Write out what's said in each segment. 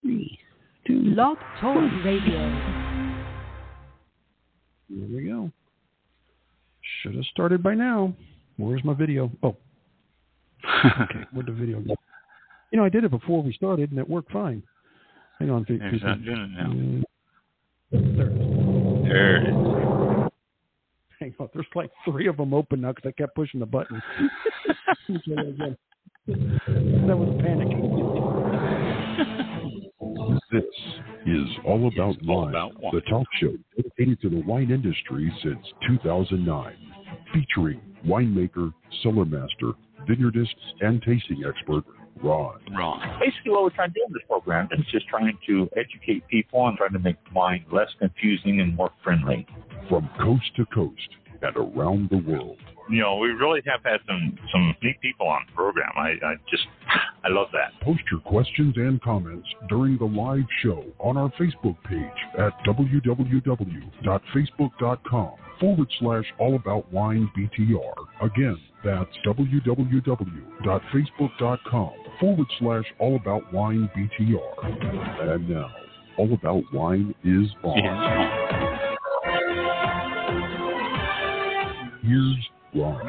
3, 2, Blog Talk Radio. Here we go. Should have started by now. Where's my video? Oh. Okay, where'd the video go? You know, I did it before we started, and it worked fine. Hang on. It's not doing it now. There it is. Hang on. There's like 3 of them open now because I kept pushing the button. That was panic. This is All About Wine, the talk show dedicated to the wine industry since 2009, featuring winemaker, cellar master, vineyardist, and tasting expert, Ron. Basically, what we're trying to do in this program is just trying to educate people and trying to make wine less confusing and more friendly. From coast to coast and around the world. You know, we really have had some neat people on the program. I love that. Post your questions and comments during the live show on our Facebook page at www.facebook.com/allaboutwinebtr. Again, that's www.facebook.com/allaboutwinebtr. And now, All About Wine is on. Here's Ron.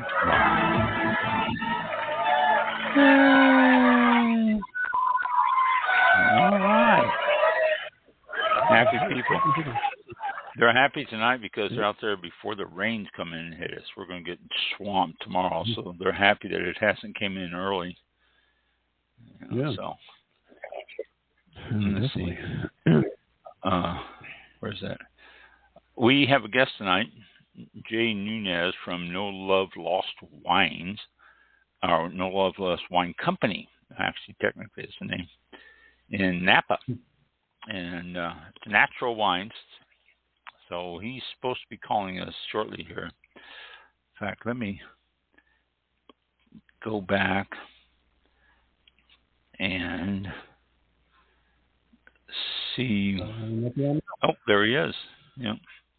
All right. Happy people. They're happy tonight because they're out there before the rains come in and hit us. We're going to get swamped tomorrow, so they're happy that it hasn't came in early. You know, so let's see. Where's that? We have a guest tonight, Jay Nunez from No Love Lost Wines, or No Love Lost Wine Company. Actually, technically, it's the name in Napa, and it's natural wines. So he's supposed to be calling us shortly here. In fact, let me go back and see. Oh, there he is. Yeah.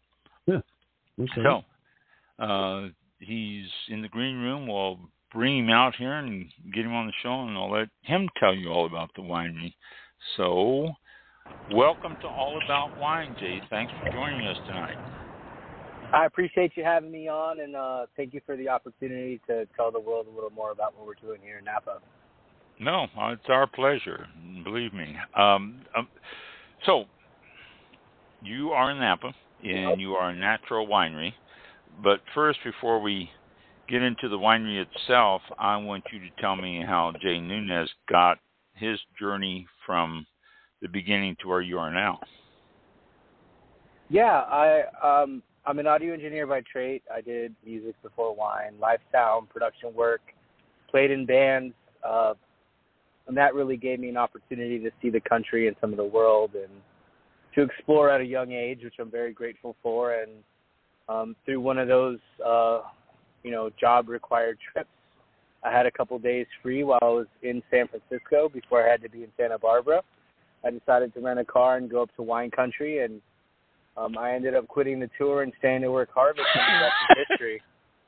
So he's in the green room. We'll bring him out here and get him on the show, and I'll let him tell you all about the winery. So welcome to All About Wine, Jay. Thanks for joining us tonight. I appreciate you having me on, and thank you for the opportunity to tell the world a little more about what we're doing here in Napa. No, it's our pleasure, believe me. So you are in Napa, and you are a natural winery. But first, before we get into the winery itself, I want you to tell me how Jay Nunez got his journey from the beginning to where you are now. Yeah, I'm an audio engineer by trade. I did music before wine, live sound, production work, played in bands, and that really gave me an opportunity to see the country and some of the world and to explore at a young age, which I'm very grateful for. And through one of those, job-required trips, I had a couple days free while I was in San Francisco before I had to be in Santa Barbara. I decided to rent a car and go up to wine country, and I ended up quitting the tour and staying to work harvest, and the rest is history.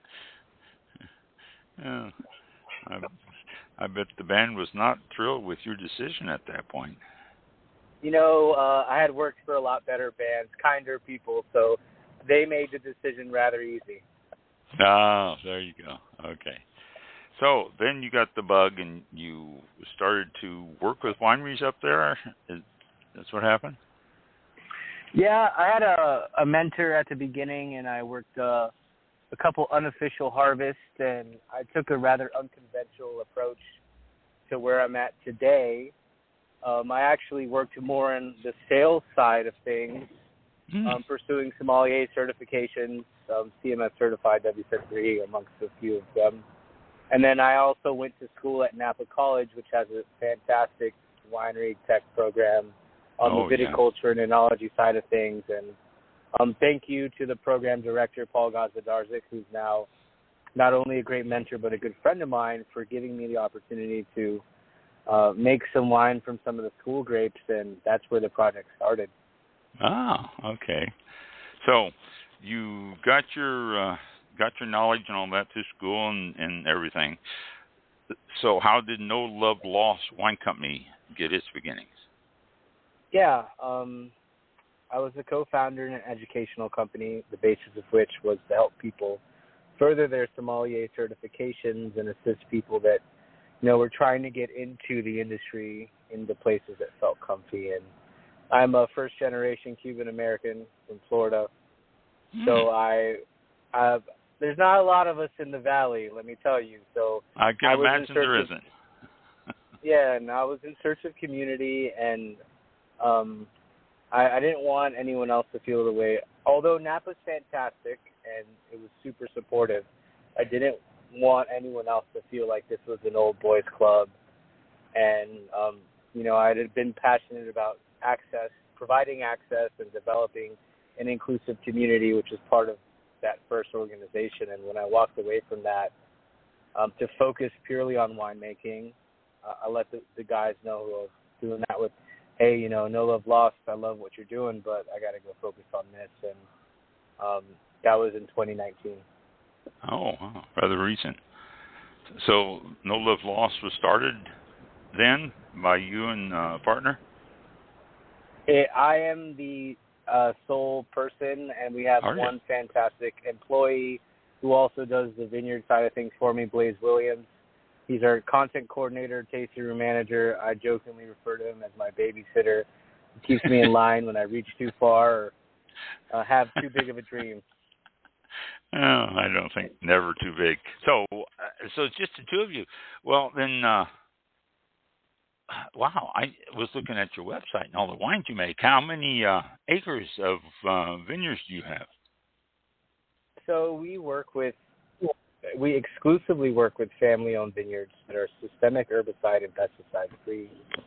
Yeah. I bet the band was not thrilled with your decision at that point. You know, I had worked for a lot better bands, kinder people, so they made the decision rather easy. Ah, there you go. Okay. So then you got the bug and you started to work with wineries up there? That's what happened? Yeah, I had a mentor at the beginning, and I worked a couple unofficial harvests, and I took a rather unconventional approach to where I'm at today. I actually worked more on the sales side of things, pursuing sommelier certifications, CMF certified, WSET3, amongst a few of them. And then I also went to school at Napa College, which has a fantastic winery tech program on the viticulture and enology side of things. And thank you to the program director, Paul Gazdadarzik, who's now not only a great mentor but a good friend of mine, for giving me the opportunity to make some wine from some of the school grapes, and that's where the project started. Ah, okay. So you got your knowledge and all that through school and everything. So how did No Love Lost Wine Company get its beginnings? Yeah, I was a co-founder in an educational company, the basis of which was to help people further their sommelier certifications and assist people that, were trying to get into the industry into places that felt comfy. And I'm a first-generation Cuban-American from Florida, so there's not a lot of us in the Valley, let me tell you. So I can imagine there isn't. Yeah, and I was in search of community, and I didn't want anyone else to feel the way. Although Napa's fantastic and it was super supportive, I didn't want anyone else to feel like this was an old boys club. And, I had been passionate about providing access and developing an inclusive community, which is part of that first organization. And when I walked away from that, to focus purely on winemaking, I let the guys know who I was doing that with, hey, no love lost. I love what you're doing, but I got to go focus on this. And that was in 2019. Oh, wow. Rather recent. So No Love Lost was started then by you and a partner? I am the sole person, and we have one fantastic employee who also does the vineyard side of things for me, Blaze Williams. He's our content coordinator, tasting room manager. I jokingly refer to him as my babysitter. He keeps me in line when I reach too far or have too big of a dream. Oh, I don't think never too big. So it's just the two of you. Well, then, wow, I was looking at your website and all the wines you make. How many acres of vineyards do you have? So we exclusively work with family-owned vineyards that are systemic herbicide and pesticide-free.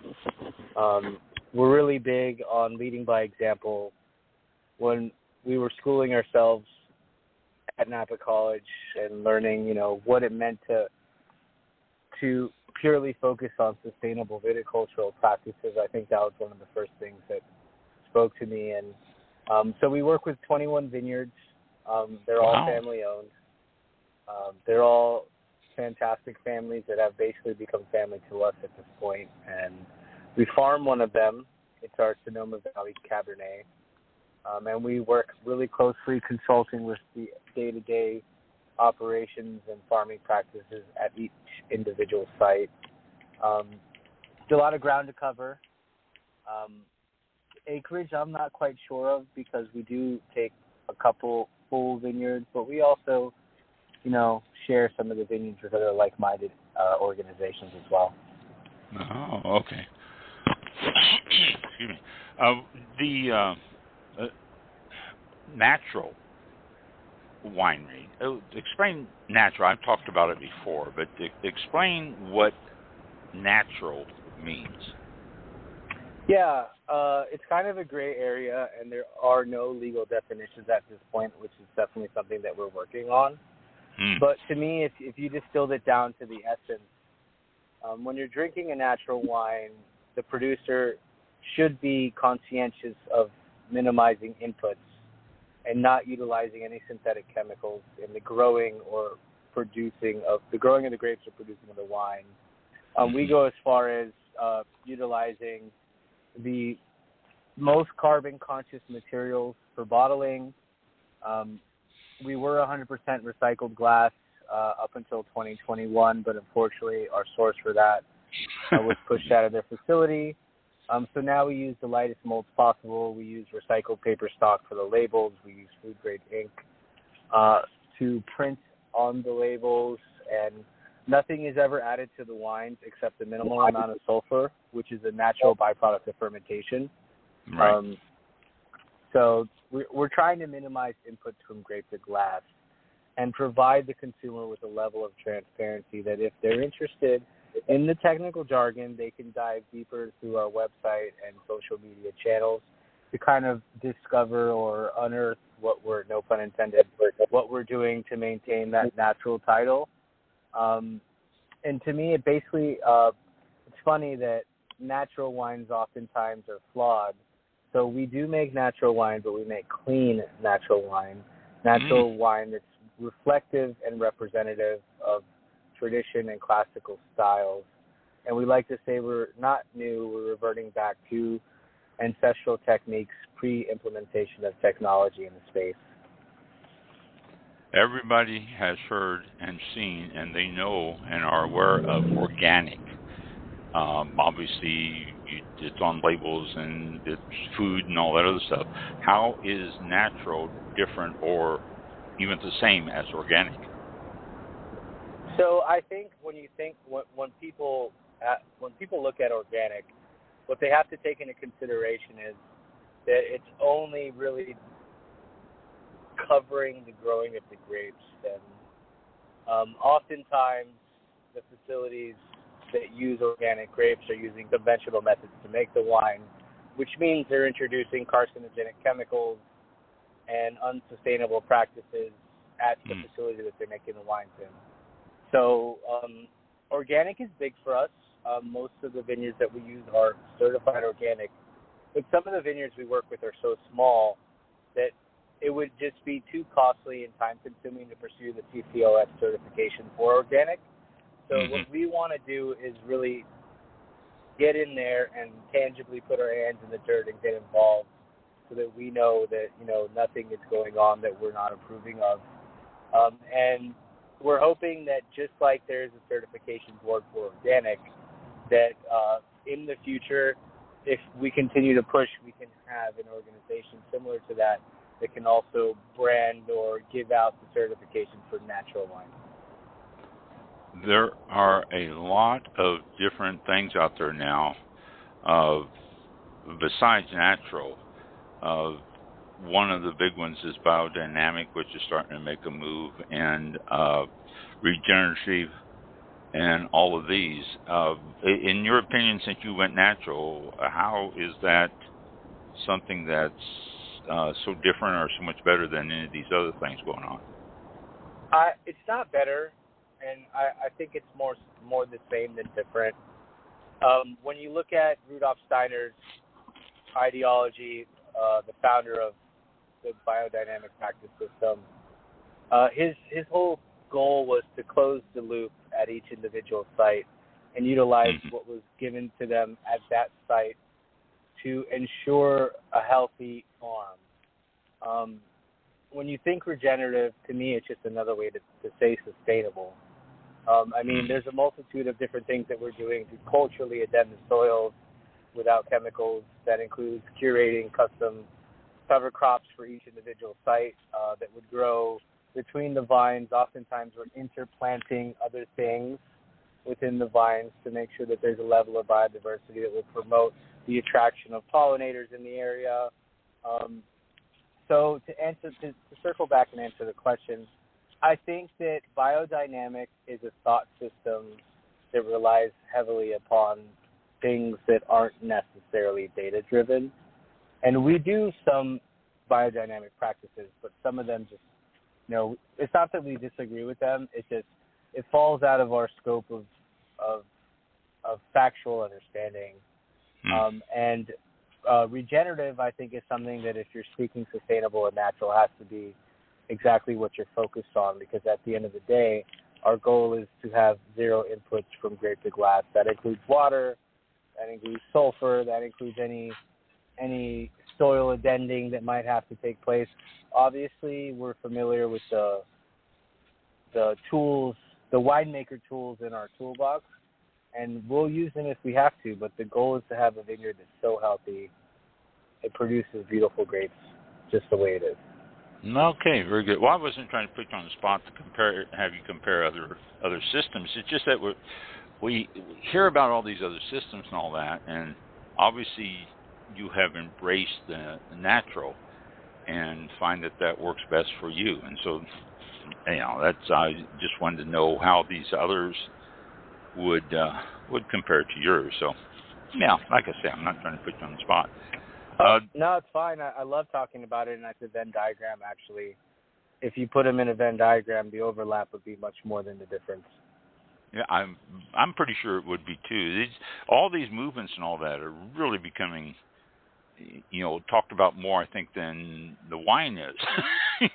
We're really big on leading by example. When we were schooling ourselves at Napa College and learning, what it meant to purely focus on sustainable viticultural practices, I think that was one of the first things that spoke to me. And so we work with 21 vineyards. They're all family-owned. They're all fantastic families that have basically become family to us at this point. And we farm one of them. It's our Sonoma Valley Cabernet. And we work really closely consulting with the day-to-day operations and farming practices at each individual site. Still a lot of ground to cover. Acreage I'm not quite sure of because we do take a couple full vineyards, but we also, share some of the vineyards with other like-minded organizations as well. Oh, okay. Excuse me. The natural winery. Explain natural. I've talked about it before, but explain what natural means. Yeah, it's kind of a gray area, and there are no legal definitions at this point, which is definitely something that we're working on. But to me, if you distilled it down to the essence, when you're drinking a natural wine, the producer should be conscientious of minimizing inputs and not utilizing any synthetic chemicals in the growing or producing of the grapes or producing of the wine. We go as far as utilizing the most carbon-conscious materials for bottling. We were 100% recycled glass up until 2021, but unfortunately our source for that was pushed out of their facility. So now we use the lightest molds possible. We use recycled paper stock for the labels. We use food-grade ink to print on the labels, and nothing is ever added to the wines except the minimal amount of sulfur, which is a natural byproduct of fermentation. Right. So we're trying to minimize inputs from grape to glass and provide the consumer with a level of transparency that if they're interested in the technical jargon, they can dive deeper through our website and social media channels to kind of discover or unearth what we're, no pun intended, what we're doing to maintain that natural title. And to me, it basically, it's funny that natural wines oftentimes are flawed. So we do make natural wine, but we make clean natural wine. Natural wine that's reflective and representative of tradition and classical styles. And we like to say we're not new, we're reverting back to ancestral techniques pre-implementation of technology in the space. Everybody has heard and seen, and they know and are aware of organic. Obviously, it's on labels and it's food and all that other stuff. How is natural different or even the same as organic? So I think when people look at organic, what they have to take into consideration is that it's only really covering the growing of the grapes. And oftentimes, the facilities that use organic grapes are using conventional methods to make the wine, which means they're introducing carcinogenic chemicals and unsustainable practices at the facility that they're making the wines in. So organic is big for us. Most of the vineyards that we use are certified organic, but some of the vineyards we work with are so small that it would just be too costly and time-consuming to pursue the TCOS certification for organic. So what we want to do is really get in there and tangibly put our hands in the dirt and get involved so that we know that, nothing is going on that we're not approving of. And we're hoping that just like there is a certification board for organic, that in the future, if we continue to push, we can have an organization similar to that can also brand or give out the certification for natural wine. There are a lot of different things out there now, besides natural. One of the big ones is biodynamic, which is starting to make a move, and regenerative, and all of these. In your opinion, since you went natural, how is that something that's so different or so much better than any of these other things going on? It's not better, and I think it's more the same than different. When you look at Rudolf Steiner's ideology, the founder of the biodynamic practice system, his whole goal was to close the loop at each individual site and utilize what was given to them at that site to ensure a healthy farm. When you think regenerative, to me, it's just another way to say sustainable. There's a multitude of different things that we're doing to culturally addend the soils without chemicals. That includes curating custom cover crops for each individual site that would grow between the vines. Oftentimes, we're interplanting other things within the vines to make sure that there's a level of biodiversity that will promote the attraction of pollinators in the area. So to circle back and answer the question, I think that biodynamic is a thought system that relies heavily upon things that aren't necessarily data-driven. And we do some biodynamic practices, but some of them just, it's not that we disagree with them. It's just, it falls out of our scope of factual understanding. And regenerative, I think, is something that if you're speaking sustainable and natural, has to be exactly what you're focused on, because at the end of the day, our goal is to have zero inputs from grape to glass. That includes water, that includes sulfur, that includes any soil addending that might have to take place. Obviously, we're familiar with the tools, the winemaker tools in our toolbox, and we'll use them if we have to, but the goal is to have a vineyard that's so healthy it produces beautiful grapes just the way it is. Okay, very good. Well, I wasn't trying to put you on the spot to have you compare other systems. It's just that we hear about all these other systems and all that, and obviously you have embraced the natural and find that works best for you. And so, I just wanted to know how these others would compare to yours. So, yeah, like I say, I'm not trying to put you on the spot. No, it's fine. I love talking about it, and that's a Venn diagram, actually. If you put them in a Venn diagram, the overlap would be much more than the difference. Yeah, I'm pretty sure it would be, too. All these movements and all that are really becoming, talked about more, I think, than the wine is.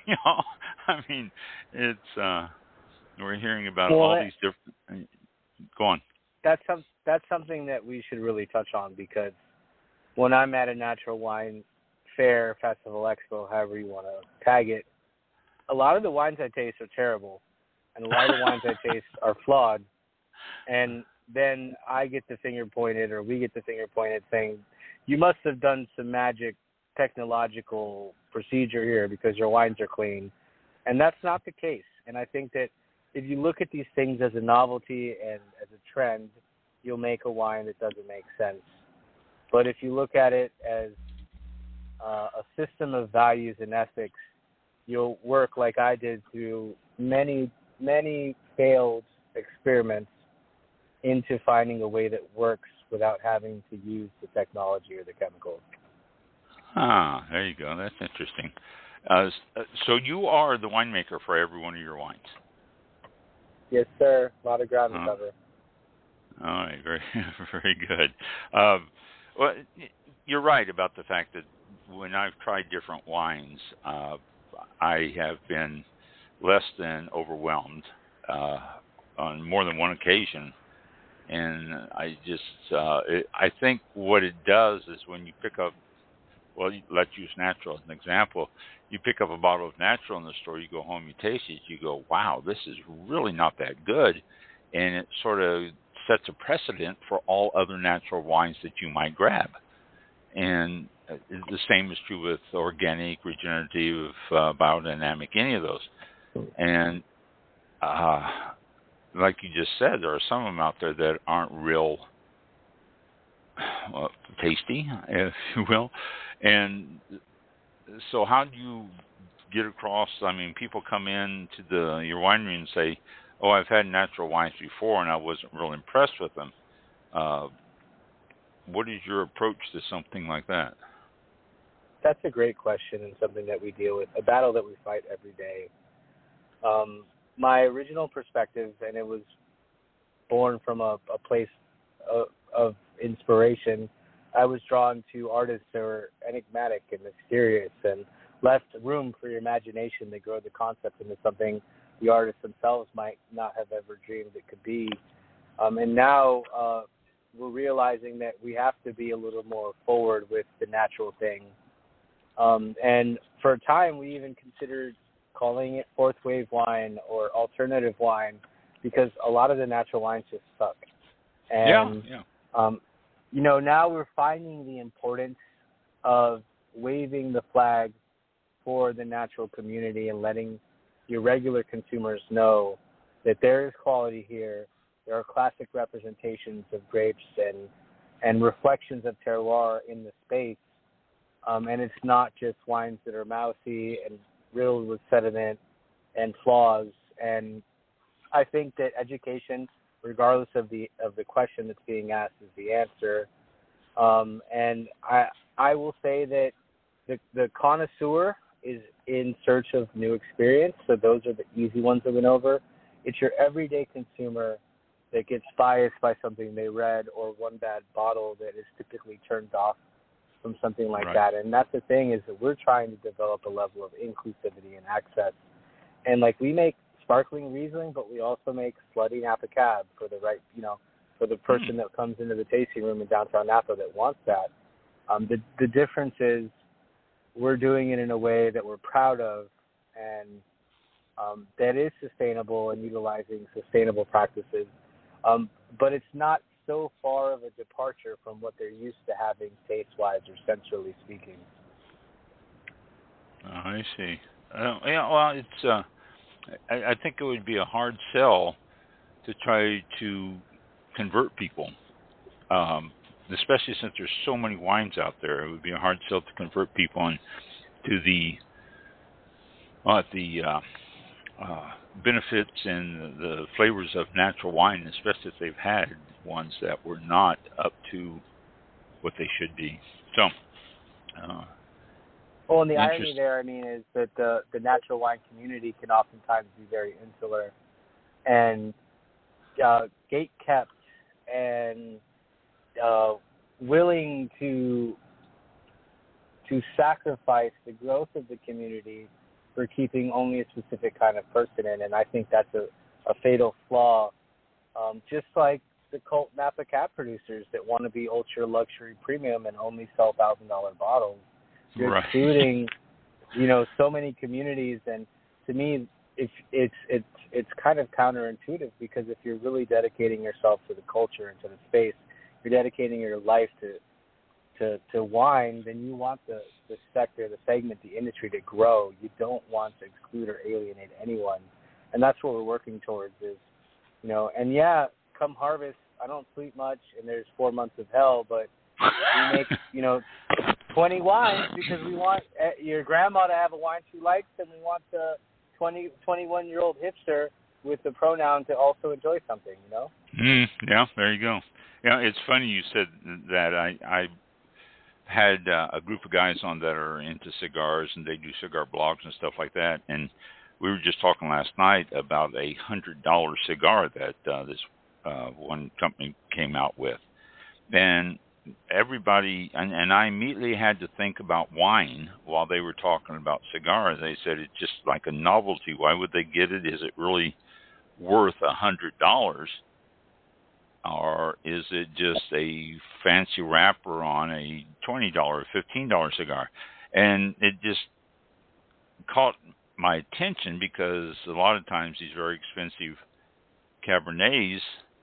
It's we're hearing about all these different. Go on. That's something that we should really touch on, because when I'm at a natural wine fair, festival, expo, however you want to tag it, a lot of the wines I taste are terrible, and a lot of the wines I taste are flawed. And then I get the finger pointed, or we get the finger pointed, saying, you must have done some magic technological procedure here because your wines are clean. And that's not the case. And I think that if you look at these things as a novelty and as a trend, you'll make a wine that doesn't make sense. But if you look at it as a system of values and ethics, you'll work like I did through many, many failed experiments into finding a way that works without having to use the technology or the chemicals. Ah, there you go. That's interesting. So you are the winemaker for every one of your wines? Yes, sir. A lot of ground to cover. All right, very, very good. Well, you're right about the fact that when I've tried different wines, I have been less than overwhelmed on more than one occasion. And I just, I think what it does is when you pick up, well, let's use natural as an example. You pick up a bottle of natural in the store, you go home, you taste it, you go, wow, this is really not that good. And it sort of sets a precedent for all other natural wines that you might grab. And the same is true with organic, regenerative, biodynamic, any of those. And like you just said, there are some of them out there that aren't real tasty, if you will. And so how do you get across, I mean, people come in to your winery and say, oh, I've had natural wines before and I wasn't real impressed with them. What is your approach to something like that? That's a great question and something that we deal with, a battle that we fight every day. My original perspective, and it was born from a place of inspiration, I was drawn to artists that were enigmatic and mysterious and left room for your imagination to grow the concept into something the artists themselves might not have ever dreamed it could be. And now we're realizing that we have to be a little more forward with the natural thing. And for a time, we even considered calling it fourth wave wine or alternative wine because a lot of the natural wines just suck. And, you know, now we're finding the importance of waving the flag for the natural community and letting your regular consumers know that there is quality here. There are classic representations of grapes and reflections of terroir in the space. And it's not just wines that are mousy and riddled with sediment and flaws. And I think that education, regardless of the question that's being asked, is the answer. And I will say that the connoisseur is in search of new experience. So those are the easy ones to win over. It's your everyday consumer that gets biased by something they read or one bad bottle that is typically turned off from something like that. And that's the thing, is that we're trying to develop a level of inclusivity and access. And like, we make sparkling Riesling, but we also make slutty Napa Cab for the right, you know, for the person that comes into the tasting room in downtown Napa that wants that. The difference is we're doing it in a way that we're proud of and that is sustainable and utilizing sustainable practices. But it's not so far of a departure from what they're used to having taste-wise or sensually speaking. I see. Yeah, well, it's. I think it would be a hard sell to try to convert people, especially since there's so many wines out there. It would be a hard sell to convert people to the benefits and the flavors of natural wine, especially if they've had ones that were not up to what they should be. So, well, and the irony there, I mean, is that the natural wine community can oftentimes be very insular and gate-kept and willing to sacrifice the growth of the community for keeping only a specific kind of person in. And I think that's a fatal flaw. Just like the cult Napa Cab producers that want to be ultra luxury premium and only sell $1,000 bottles. You're excluding, so many communities, and to me, it's kind of counterintuitive, because if you're really dedicating yourself to the culture and to the space, you're dedicating your life to wine, then you want the sector, the segment, the industry to grow. You don't want to exclude or alienate anyone, and that's what we're working towards. Is and yeah, come harvest, I don't sleep much, and there's 4 months of hell, but we make 20 wines because we want your grandma to have a wine she likes, and we want the 21-year-old hipster with the pronoun to also enjoy something, Yeah, there you go. Yeah, it's funny you said that. I had a group of guys on that are into cigars, and they do cigar blogs and stuff like that, and we were just talking last night about a $100 cigar that this one company came out with. And everybody, and I immediately had to think about wine while they were talking about cigars. They said it's just like a novelty. Why would they get it? Is it really worth $100? Or is it just a fancy wrapper on a $20 or $15 cigar? And it just caught my attention, because a lot of times these very expensive Cabernets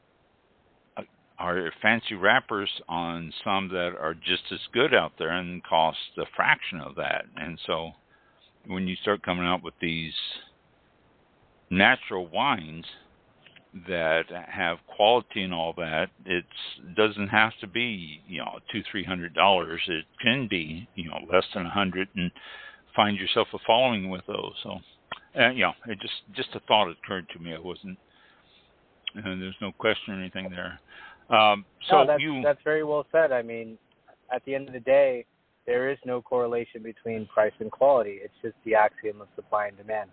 are fancy wrappers on some that are just as good out there and cost a fraction of that. And so when you start coming out with these natural wines that have quality and all that, it doesn't have to be $200-$300. It can be less than $100, and find yourself a following with those. So it just a thought occurred to me. It wasn't, there's no question or anything there. That's very well said. I mean, at the end of the day, there is no correlation between price and quality. It's just the axiom of supply and demand.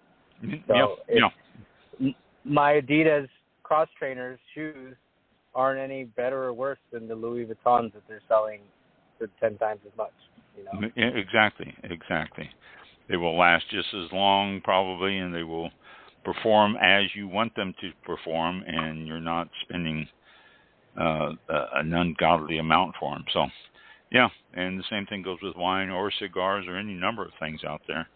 So my Adidas cross trainers shoes aren't any better or worse than the Louis Vuittons that they're selling for 10 times as much. Exactly. They will last just as long, probably, and they will perform as you want them to perform, and you're not spending an ungodly amount for them. So, yeah, and the same thing goes with wine or cigars or any number of things out there.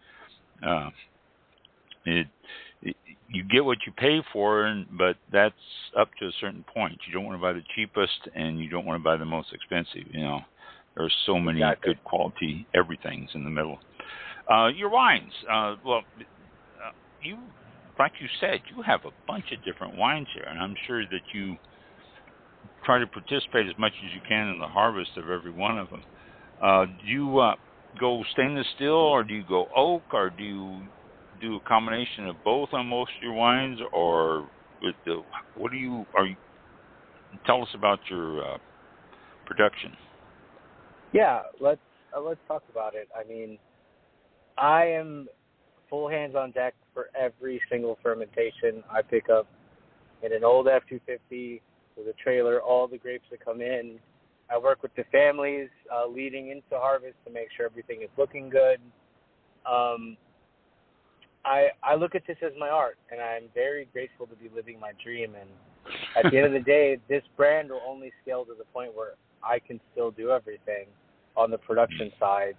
You get what you pay for, but that's up to a certain point. You don't want to buy the cheapest, and you don't want to buy the most expensive. There's so many good quality everything's in the middle. Your wines, you, like you said, you have a bunch of different wines here, and I'm sure that you try to participate as much as you can in the harvest of every one of them. Do you go stainless steel, or do you go oak, or do you do a combination of both on most of your wines, or tell us about your production. Yeah, let's talk about it. I mean, I am full hands on deck for every single fermentation I pick up in an old F-250 with a trailer, all the grapes that come in. I work with the families leading into harvest to make sure everything is looking good. I look at this as my art, and I'm very grateful to be living my dream. And at the end of the day, this brand will only scale to the point where I can still do everything on the production side.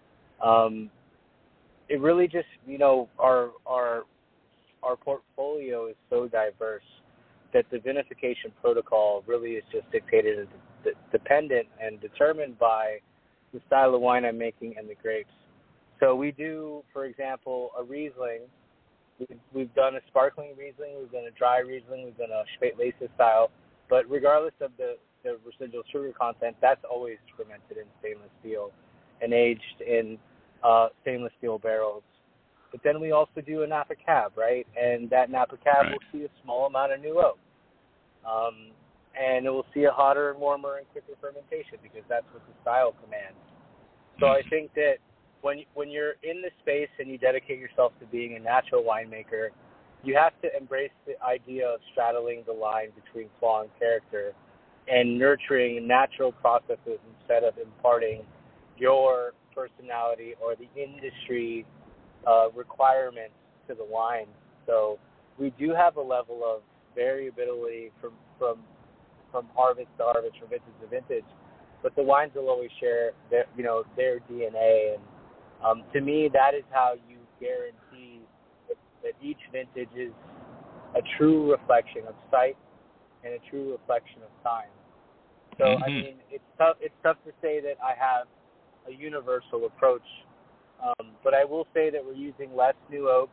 It really just, our portfolio is so diverse that the vinification protocol really is just dictated, dependent and determined by the style of wine I'm making and the grapes. So we do, for example, a Riesling. We've done a sparkling Riesling, we've done a dry Riesling, we've done a Spätlese style. But regardless of the residual sugar content, that's always fermented in stainless steel and aged in stainless steel barrels. But then we also do a Napa Cab, right? And that Napa Cab will see a small amount of new oak. And it will see a hotter and warmer and quicker fermentation because that's what the style commands. So I think that when you're in the space and you dedicate yourself to being a natural winemaker, you have to embrace the idea of straddling the line between flaw and character and nurturing natural processes instead of imparting your personality or the industry requirements to the wine. So we do have a level of variability from from harvest to harvest, from vintage to vintage, but the wines will always share their DNA. And to me, that is how you guarantee that each vintage is a true reflection of site and a true reflection of time. So, I mean, it's tough to say that I have a universal approach, but I will say that we're using less new oak.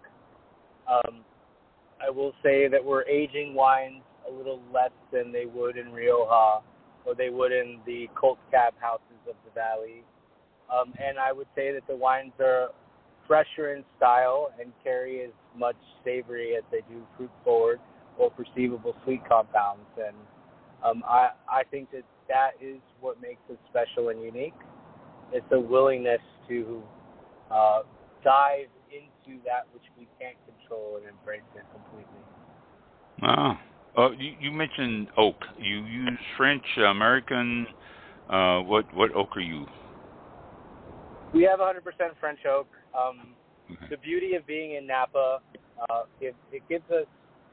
I will say that we're aging wines a little less than they would in Rioja or they would in the cult cab houses of the valley. And I would say that the wines are fresher in style and carry as much savory as they do fruit forward or perceivable sweet compounds. And I think that is what makes it special and unique. It's a willingness to dive into that which we can't control and embrace it completely. Wow. You mentioned oak. You use French, American. What oak are you? We have 100% French oak. Okay. The beauty of being in Napa, it gives us,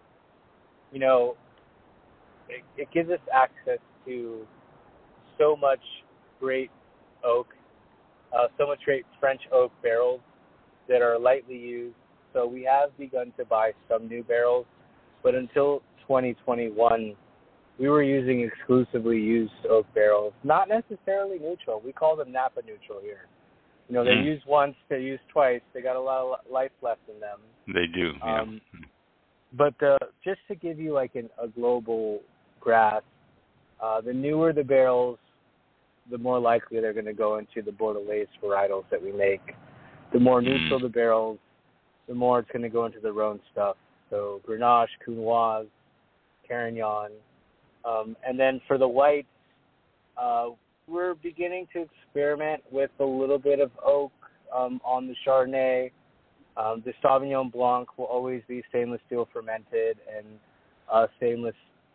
it gives us access to so much great oak, so much great French oak barrels that are lightly used. So we have begun to buy some new barrels, but until 2021, we were using exclusively used oak barrels, not necessarily neutral. We call them Napa neutral here. They're used once, they're used twice. They got a lot of life left in them. They do, yeah. But just to give you like a global grasp, the newer the barrels, the more likely they're going to go into the Bordelaise varietals that we make. The more neutral the barrels, the more it's going to go into the Rhone stuff. So Grenache, Counoise, Carignan. And then for the whites, we're beginning to experiment with a little bit of oak on the Chardonnay. The Sauvignon Blanc will always be stainless steel fermented and stainless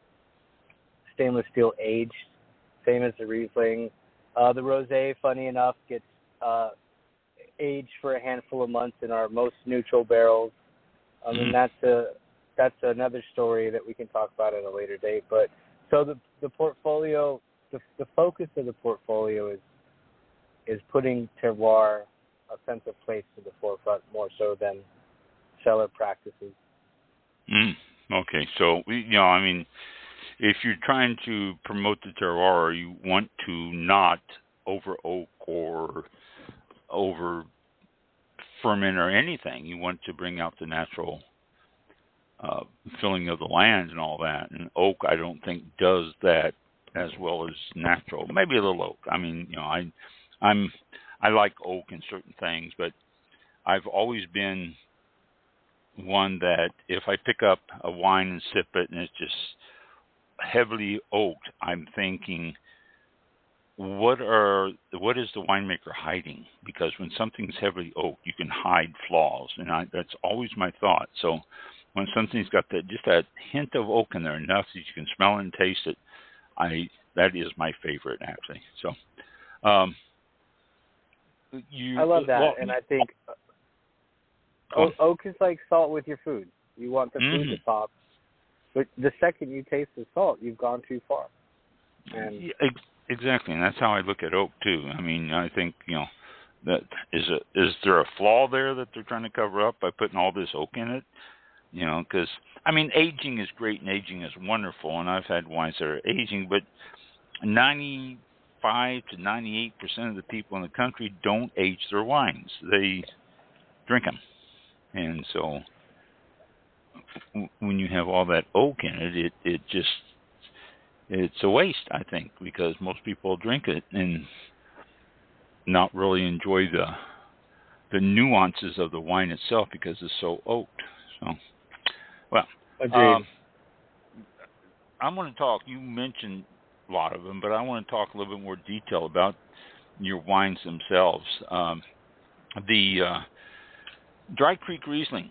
steel aged, same as the Riesling. The Rosé, funny enough, gets aged for a handful of months in our most neutral barrels. And that's another story that we can talk about at a later date. But so the portfolio, the focus of the portfolio is putting terroir, a sense of place, to the forefront more so than cellar practices. Okay, so if you're trying to promote the terroir, you want to not over oak or over ferment or anything. You want to bring out the natural filling of the land and all that. And oak, I don't think, does that as well as natural. Maybe a little oak. I like oak in certain things, but I've always been one that if I pick up a wine and sip it and it's just heavily oaked, I'm thinking, what is the winemaker hiding? Because when something's heavily oaked, you can hide flaws, and that's always my thought. So when something's got just that hint of oak in there, enough that you can smell it and taste it, that is my favorite, actually. So I love that, and I think oak is like salt with your food. You want the food to pop, but the second you taste the salt, you've gone too far. And exactly, and that's how I look at oak too. I think that is there a flaw there that they're trying to cover up by putting all this oak in it? Because aging is great and aging is wonderful, and I've had wines that are aging, but 95 to 98% of the people in the country don't age their wines; they drink them, and so when you have all that oak in it, it's a waste, I think, because most people drink it and not really enjoy the nuances of the wine itself because it's so oaked. So, well, agreed. I want to talk. You mentioned a lot of them, but I want to talk a little bit more detail about your wines themselves. The Dry Creek Riesling.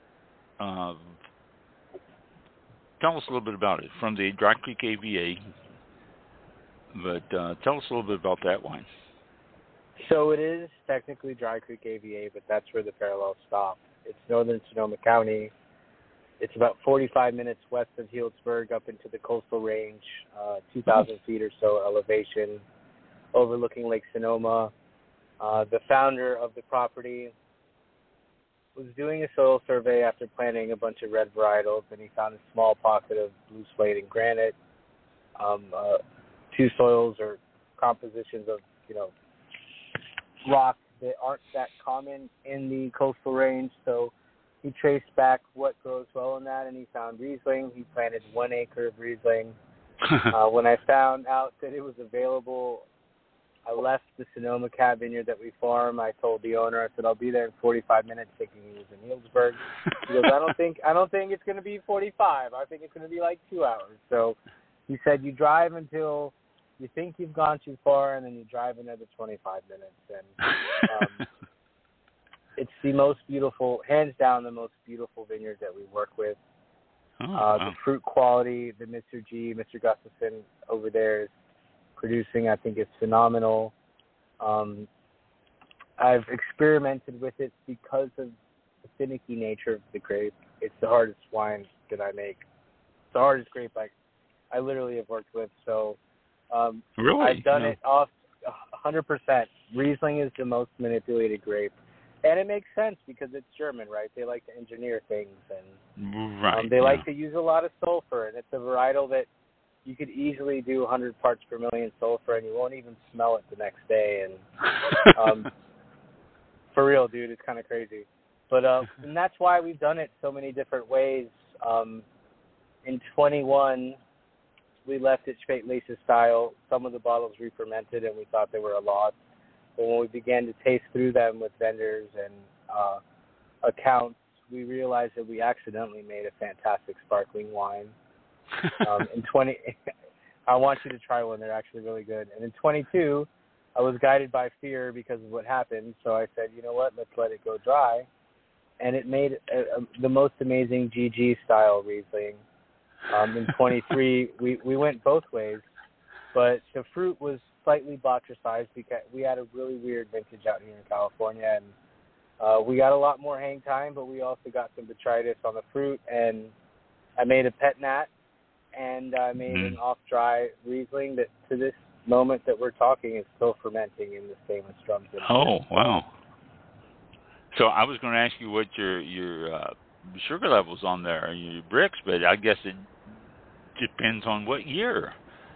Tell us a little bit about it from the Dry Creek AVA, but tell us a little bit about that wine. So it is technically Dry Creek AVA, but that's where the parallels stop. It's northern Sonoma County. It's about 45 minutes west of Healdsburg up into the coastal range, 2,000 feet or so elevation, overlooking Lake Sonoma. The founder of the property was doing a soil survey after planting a bunch of red varietals, and he found a small pocket of blue slate and granite, two soils or compositions of, rock that aren't that common in the coastal range. So he traced back what grows well in that, and he found Riesling. He planted 1 acre of Riesling. When I found out that it was available, I left the Sonoma Cab Vineyard that we farm. I told the owner, I said, I'll be there in 45 minutes, thinking he was in Healdsburg. He goes, I don't think it's going to be 45. I think it's going to be like 2 hours. So he said, you drive until you think you've gone too far, and then you drive another 25 minutes. And it's the most beautiful, hands down, the most beautiful vineyard that we work with. The fruit quality, the Mr. G, Mr. Gustafson over there is producing, I think, is phenomenal. I've experimented with it because of the finicky nature of the grape. It's the hardest wine that I make. It's the hardest grape I literally have worked with. So really? I've done it off 100%. Riesling is the most manipulated grape. And it makes sense because it's German, right? They like to engineer things, and they like to use a lot of sulfur. And it's a varietal that you could easily do 100 parts per million sulfur, and you won't even smell it the next day. And for real, dude, it's kind of crazy. But and that's why we've done it so many different ways. In 21, we left it Spätlese style. Some of the bottles re-fermented, and we thought they were a loss. But when we began to taste through them with vendors and accounts, we realized that we accidentally made a fantastic sparkling wine. In 20, I want you to try one. They're actually really good. And in 22, I was guided by fear because of what happened. So I said, you know what, let's let it go dry. And it made the most amazing GG style Riesling. In 23, we went both ways, but the fruit was slightly botrytized because we had a really weird vintage out here in California, and we got a lot more hang time, but we also got some botrytis on the fruit. And I made a pet nat, and I made an off-dry Riesling that to this moment that we're talking is still fermenting in the stainless drums. Oh, wow. So I was going to ask you what your sugar levels on there, your bricks, but I guess it depends on what year.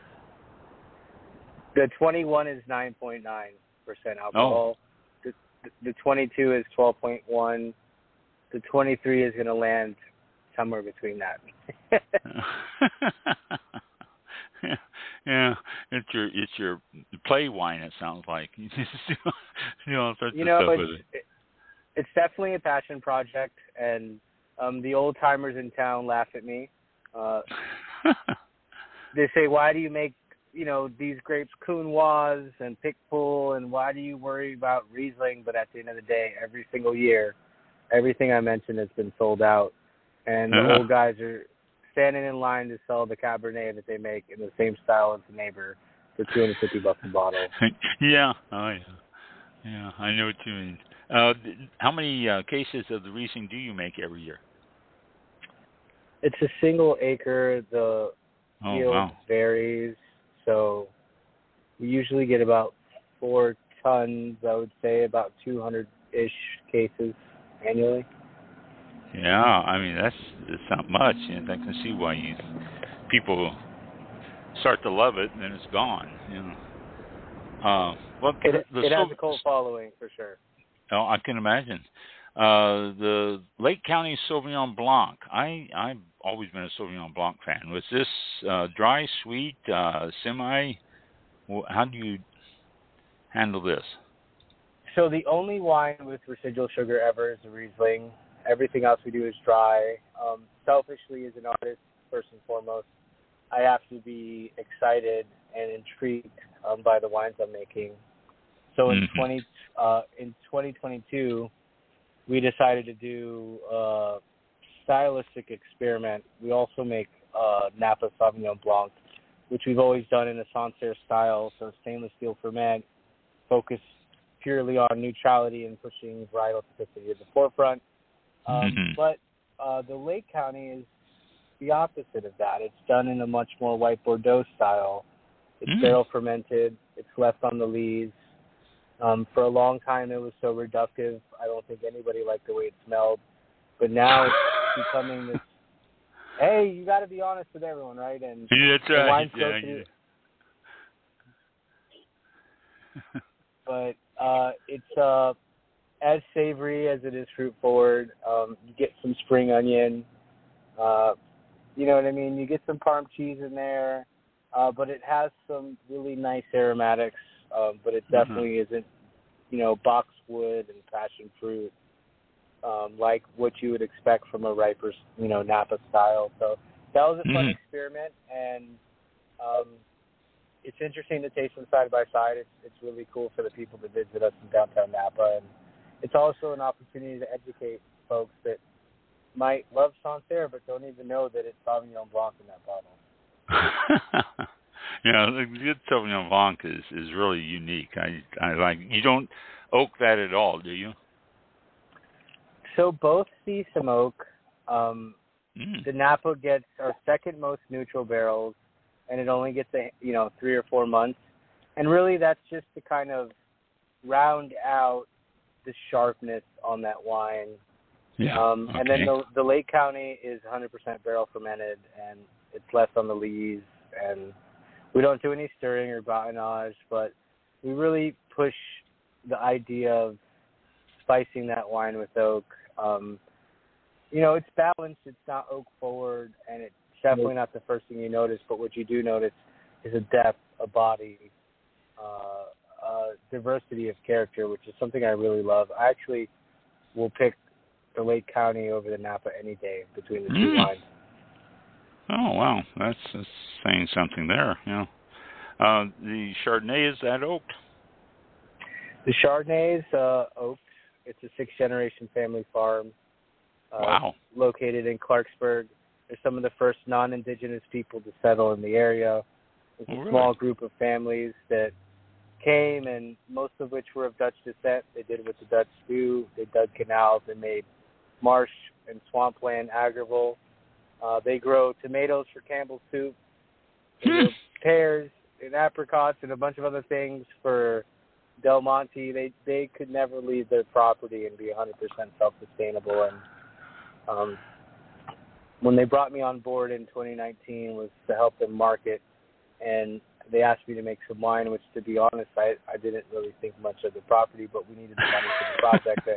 The 21 is 9.9% alcohol. Oh. The 22 is 12.1. The 23 is going to land somewhere between that. Yeah, it's your play wine. It sounds like such of stuff with it. It's definitely a passion project, and the old timers in town laugh at me. They say, "Why do you make these grapes Counoise and Picpoul, and why do you worry about Riesling?" But at the end of the day, every single year, everything I mentioned has been sold out, and the old guys are standing in line to sell the Cabernet that they make in the same style as the neighbor for $250 a bottle. Yeah, I know what you mean. How many cases of the Riesling do you make every year? It's a single acre. The yield varies, so we usually get about 4 tons. I would say about 200-ish cases annually. Yeah, I mean that's not much, and I can see why people start to love it, and then it's gone. It has a cult following for sure. Oh, I can imagine. The Lake County Sauvignon Blanc. I've always been a Sauvignon Blanc fan. Was this dry, sweet, semi? How do you handle this? So the only wine with residual sugar ever is a Riesling. Everything else we do is dry. Selfishly, as an artist, first and foremost, I have to be excited and intrigued by the wines I'm making. So in 2022, we decided to do a stylistic experiment. We also make Napa Sauvignon Blanc, which we've always done in a Sancerre style, so stainless steel ferment, focus purely on neutrality and pushing varietal typicity to the forefront. But the Lake County is the opposite of that. It's done in a much more white Bordeaux style. It's barrel fermented. It's left on the lees. For a long time, it was so reductive. I don't think anybody liked the way it smelled. But now it's becoming this. Hey, you got to be honest with everyone, right? And that's the right. wine's but it's as savory as it is fruit forward. You get some spring onion. You know what I mean? You get some Parm cheese in there, but it has some really nice aromatics. But it definitely isn't, boxwood and passion fruit like what you would expect from a riper, Napa style. So that was a fun experiment, and it's interesting to taste them side by side. It's really cool for the people to visit us in downtown Napa, and it's also an opportunity to educate folks that might love Sancerre but don't even know that it's Sauvignon Blanc in that bottle. The good Sauvignon Blanc is really unique. I like. You don't oak that at all, do you? So both see some oak. The Napa gets our second most neutral barrels, and it only gets 3 or 4 months. And really, that's just to kind of round out the sharpness on that wine. Yeah. Okay. And then the Lake County is 100% barrel fermented, and it's less on the lees, and we don't do any stirring or batonnage, but we really push the idea of spicing that wine with oak. It's balanced. It's not oak forward, and it's definitely not the first thing you notice, but what you do notice is a depth, a body, diversity of character, which is something I really love. I actually will pick the Lake County over the Napa any day between the two wines. Oh, wow. That's saying something there, the Chardonnay, is that oaked? The Chardonnay is oaked. It's a 6th-generation family farm. Wow. Located in Clarksburg. They're some of the first non-indigenous people to settle in the area. It's a small group of families that came, and most of which were of Dutch descent. They did what the Dutch do. They dug canals and made marsh and swampland agriculture. They grow tomatoes for Campbell's soup. They grow pears and apricots and a bunch of other things for Del Monte. They could never leave their property and be 100% self-sustainable. And when they brought me on board in 2019 was to help them market, and they asked me to make some wine, which, to be honest, I didn't really think much of the property, but we needed the money for the project.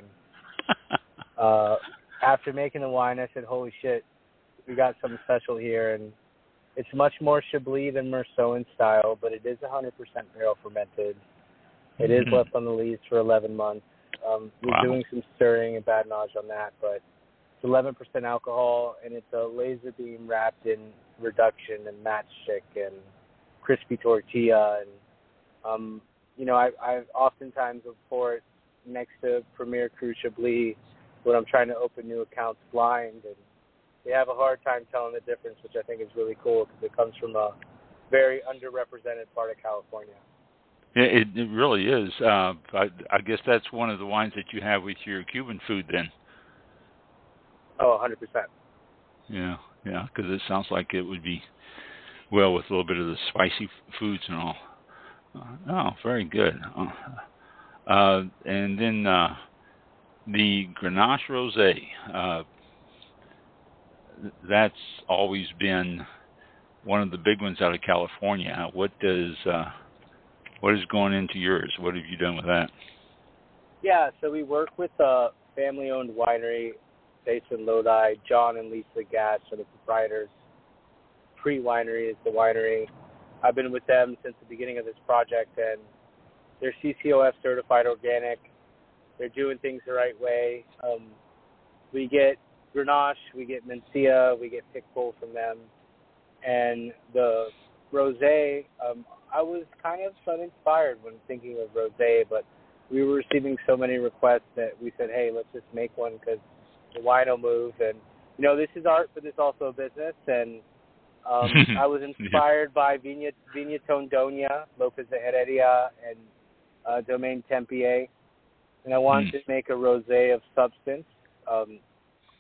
And after making the wine, I said, holy shit, we got something special here. And it's much more Chablis than Meursault in style, but it is 100% barrel fermented. It is left on the lees for 11 months. We're doing some stirring and badinage on that, but it's 11% alcohol, and it's a laser beam wrapped in reduction and matchstick and crispy tortilla. And, I oftentimes will pour it next to Premier Cru Chablis when I'm trying to open new accounts blind, and they have a hard time telling the difference, which I think is really cool because it comes from a very underrepresented part of California. It really is. I guess that's one of the wines that you have with your Cuban food then. Oh, 100%. Yeah, because it sounds like it would be well with a little bit of the spicy foods and all. Oh, very good. And then the Grenache Rosé. That's always been one of the big ones out of California. What is going into yours? What have you done with that? Yeah, so we work with a family-owned winery based in Lodi. John and Lisa Gass are the proprietors. Pre-Winery is the winery. I've been with them since the beginning of this project, and they're CCOF certified organic. They're doing things the right way. We get Grenache, we get Mencia, we get Picpoul from them. And the Rosé, I was kind of uninspired when thinking of Rosé, but we were receiving so many requests that we said, hey, let's just make one because the wine will move. And, this is art, but it's also a business. And I was inspired by Viña Tondonia, Lopez de Heredia, and Domaine Tempier. And I wanted to make a rosé of substance.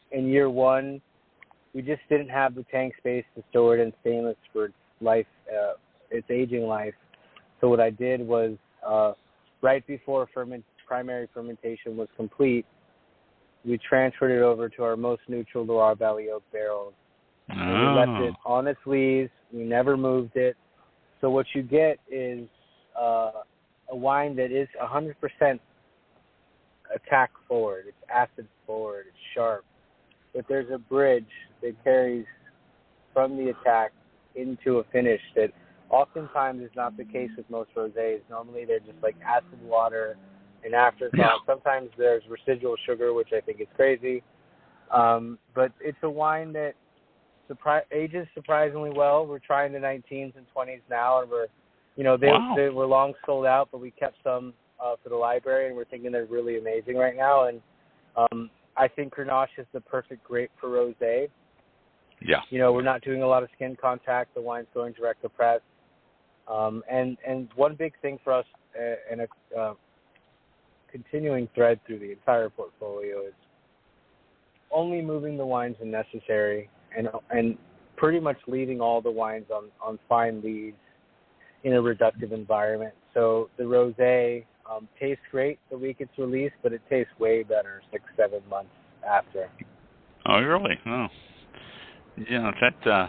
in year one, we just didn't have the tank space to store it in stainless for its life, its aging life. So what I did was, right before primary fermentation was complete, we transferred it over to our most neutral Loire Valley oak barrels. And we left it on its lees. We never moved it. So what you get is a wine that is 100% attack forward. It's acid forward. It's sharp. But there's a bridge that carries from the attack into a finish that oftentimes is not the case with most rosés. Normally they're just like acid water and afterthought. Yeah. Sometimes there's residual sugar, which I think is crazy. But it's a wine that ages surprisingly well. We're trying the 19s and 20s now, and they were long sold out, but we kept some for the library, and we're thinking they're really amazing right now. And I think Grenache is the perfect grape for rosé. Yeah. We're not doing a lot of skin contact. The wine's going direct to press. And one big thing for us, and a continuing thread through the entire portfolio, is only moving the wines when necessary, and pretty much leaving all the wines on fine leads in a reductive environment. So the rosé tastes great the week it's released, but it tastes way better 6-7 months after. Oh, really? Oh. Yeah, that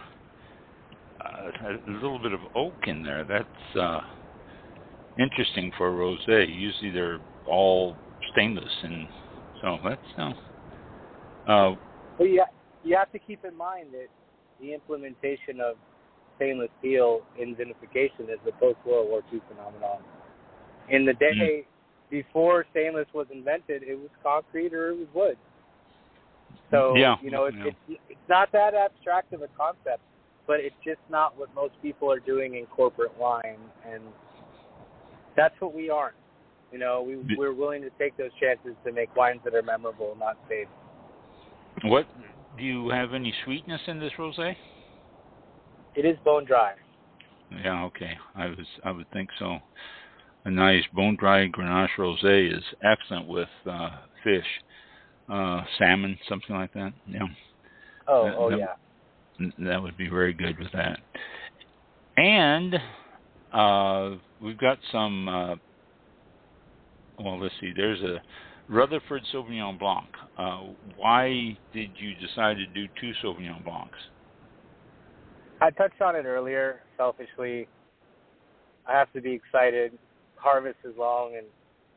a little bit of oak in there. That's interesting for a rosé. Usually they're all stainless, and so that's. Well, you have to keep in mind that the implementation of stainless steel in vinification is the post-World War II phenomenon. In the day before stainless was invented, it was concrete or it was wood. So, it's not that abstract of a concept, but it's just not what most people are doing in corporate wine, and that's what we aren't. We're willing to take those chances to make wines that are memorable, not safe. What, do you have any sweetness in this rosé? It is bone dry. Yeah, okay. I would think so. A nice bone dry Grenache rosé is excellent with fish, salmon, something like that. Yeah. That would be very good with that. And we've got some. Let's see. There's a Rutherford Sauvignon Blanc. Why did you decide to do 2 Sauvignon Blancs? I touched on it earlier. Selfishly, I have to be excited. Harvest is long, and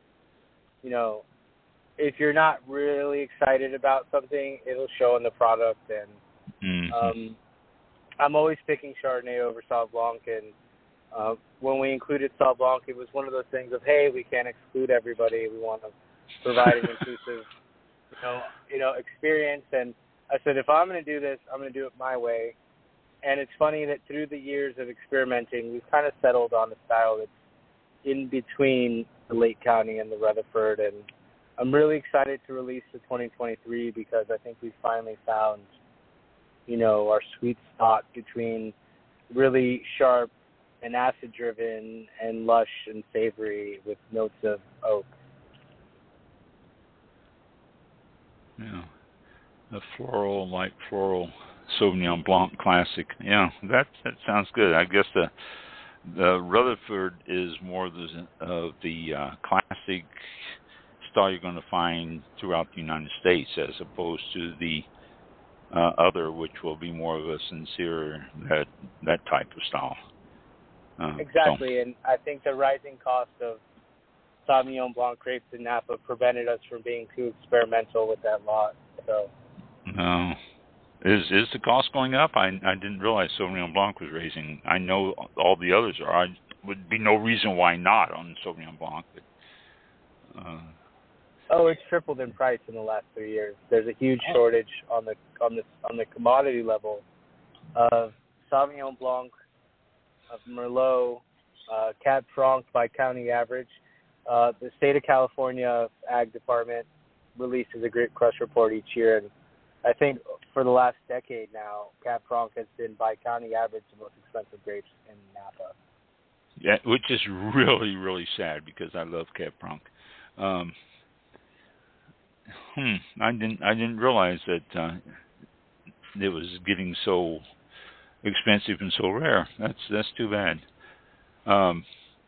if you're not really excited about something, it'll show in the product. And I'm always picking Chardonnay over Sauv Blanc, and when we included Sauv Blanc, it was one of those things of, hey, we can't exclude everybody. We want to provide an inclusive, experience. And I said, if I'm going to do this, I'm going to do it my way. And it's funny that through the years of experimenting, we've kind of settled on a style that's in between the Lake County and the Rutherford. And I'm really excited to release the 2023 because I think we finally found, our sweet spot between really sharp and acid-driven and lush and savory with notes of oak. Yeah, the floral Sauvignon Blanc classic. Yeah, that sounds good. I guess the Rutherford is more of the classic style you're going to find throughout the United States, as opposed to the other, which will be more of a sincere that type of style. Exactly, and I think the rising cost of Sauvignon Blanc grapes in Napa prevented us from being too experimental with that lot. So, is the cost going up? I didn't realize Sauvignon Blanc was raising. I know all the others are. Would be no reason why not on Sauvignon Blanc. But, it's tripled in price in the last 3 years. There's a huge shortage on the commodity level of Sauvignon Blanc, of Merlot, Cab Franc by county average. The state of California Ag Department releases a Grape Crush report each year, and I think for the last decade now, Cab Franc has been by county average the most expensive grapes in Napa. Yeah, which is really, really sad because I love Cab Franc. I didn't realize that it was getting so expensive and so rare. That's too bad. Well,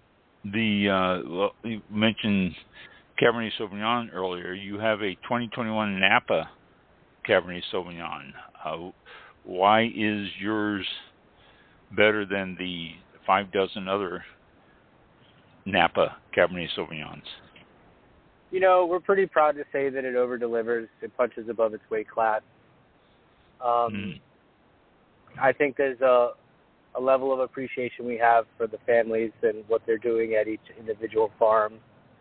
you mentioned Cabernet Sauvignon earlier. You have a 2021 Napa Cabernet Sauvignon. Why is yours better than the 6 other Napa Cabernet Sauvignons? You know, we're pretty proud to say that it over-delivers. It punches above its weight class. I think there's a level of appreciation we have for the families and what they're doing at each individual farm.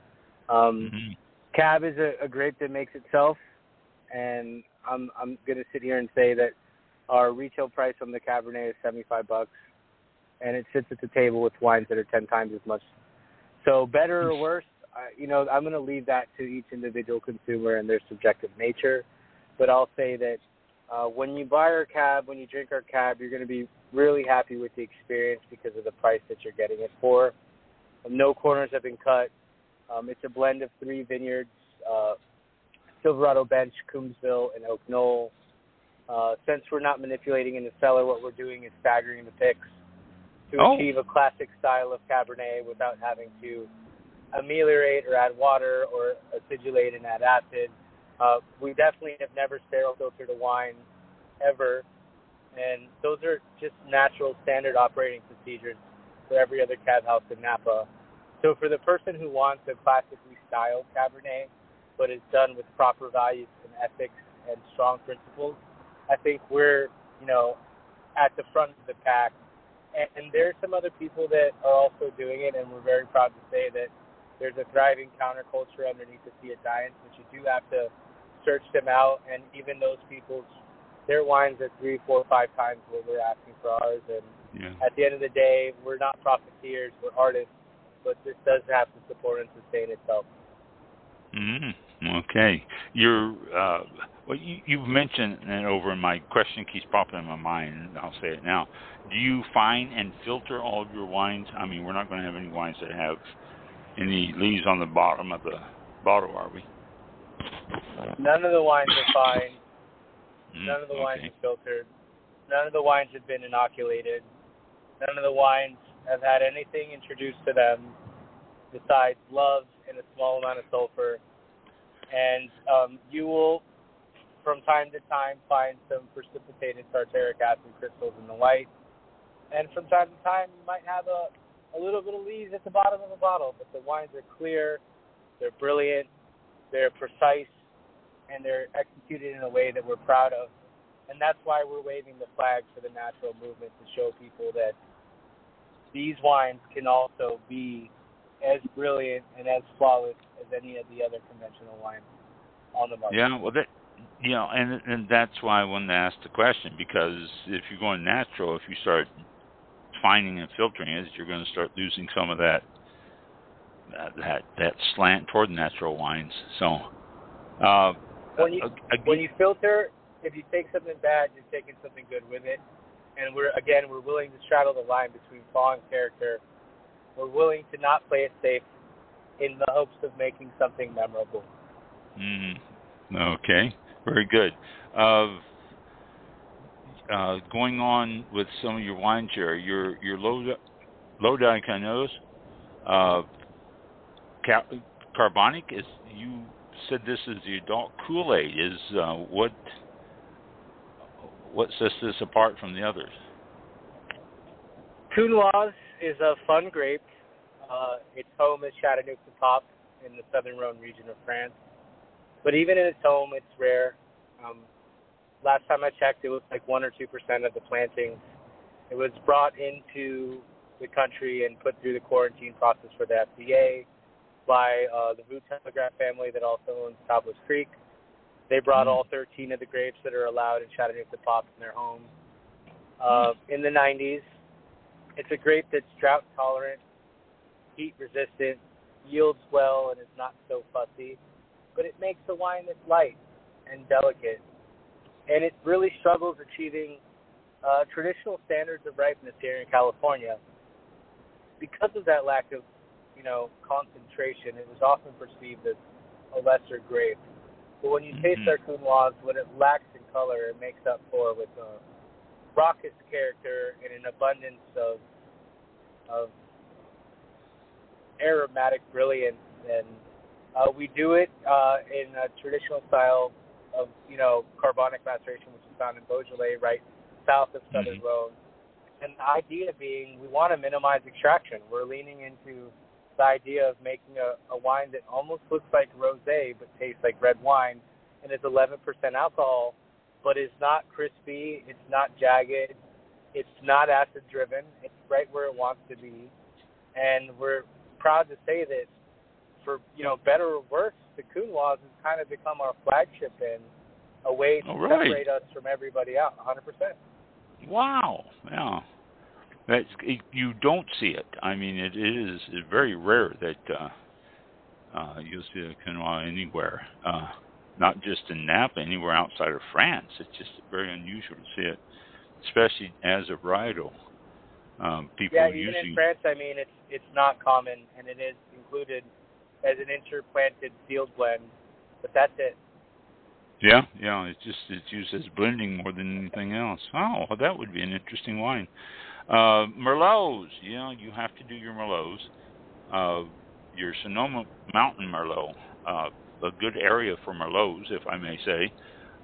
Cab is a grape that makes itself, and I'm going to sit here and say that our retail price on the Cabernet is $75, and it sits at the table with wines that are 10 times as much. So better or worse, I'm going to leave that to each individual consumer and their subjective nature. But I'll say that when you buy our Cab, when you drink our Cab, you're going to be really happy with the experience because of the price that you're getting it for. No corners have been cut. It's a blend of 3 vineyards, Silverado Bench, Coombsville, and Oak Knoll. Since we're not manipulating in the cellar, what we're doing is staggering the picks to achieve a classic style of Cabernet without having to ameliorate or add water or acidulate and add acid. We definitely have never sterile filtered a wine ever, and those are just natural standard operating procedures for every other cab house in Napa. So for the person who wants a classically styled Cabernet, but is done with proper values and ethics and strong principles, I think we're, at the front of the pack. And there's some other people that are also doing it, and we're very proud to say that there's a thriving counterculture underneath the Fiat Giants, but you do have to search them out, and even those people, their wines are 3, 4, 5 times what we're asking for ours. And at the end of the day, we're not profiteers, we're artists, but this does have to support and sustain itself. Okay. You've mentioned, and over my question keeps popping in my mind, and I'll say it now. Do you fine and filter all of your wines? I mean, we're not going to have any wines that have any leaves on the bottom of the bottle, are we? None of the wines are fine. None of the wines are filtered. None of the wines have been inoculated. None of the wines have had anything introduced to them besides love and a small amount of sulfur. And you will, from time to time, find some precipitated tartaric acid crystals in the white. And from time to time, you might have a little bit of leaves at the bottom of the bottle. But the wines are clear, they're brilliant, they're precise, and they're executed in a way that we're proud of. And that's why we're waving the flag for the natural movement, to show people that these wines can also be as brilliant and as flawless as any of the other conventional wines on the market. Yeah, well, and that's why I wanted to ask the question, because if you're going natural, if you start fining and filtering it, you're going to start losing some of that slant toward natural wines. So when you filter, if you take something bad, you're taking something good with it. And we're willing to straddle the line between flaw and character. We're willing to not play it safe in the hopes of making something memorable. Okay, very good. Going on with some of your wines here, your Lodi Canoes, carbonic, is, you said this is the adult Kool-Aid. Is what sets this apart from the others? Counoise is a fun grape. Its home is Châteauneuf-du-Pape in the southern Rhone region of France. But even in its home, it's rare. Last time I checked, it was like 1 or 2% of the plantings. It was brought into the country and put through the quarantine process for the FDA by the Vu Telegraph family that also owns Cobblers Creek. They brought all 13 of the grapes that are allowed in Châteauneuf-du-Pape in their home. In the 90s, it's a grape that's drought tolerant, heat resistant, yields well, and is not so fussy. But it makes a wine that's light and delicate. And it really struggles achieving traditional standards of ripeness here in California. Because of that lack of, concentration, it was often perceived as a lesser grape. But when you taste our Counoise, what it lacks in color, it makes up for with a raucous character and an abundance of aromatic brilliance. And we do it in a traditional style of, carbonic maceration, which is found in Beaujolais, right south of Southern Rhone. And the idea being we want to minimize extraction. We're leaning into the idea of making a wine that almost looks like rosé but tastes like red wine and is 11% alcohol, but is not crispy, it's not jagged, it's not acid-driven. It's right where it wants to be. And we're proud to say that for, better or worse, the Counoise has kind of become our flagship and a way to separate us from everybody else, 100%. Wow. Yeah. You don't see it. I mean, it is very rare that you'll see a Counoise anywhere, not just in Napa, anywhere outside of France. It's just very unusual to see it, especially as a varietal. People even in France, I mean, it's not common, and it is included as an interplanted field blend, but that's it. Yeah, it's used as blending more than anything else. Oh, well, that would be an interesting wine. Merlots, you have to do your Merlots. Your Sonoma Mountain Merlot, a good area for Merlots, if I may say.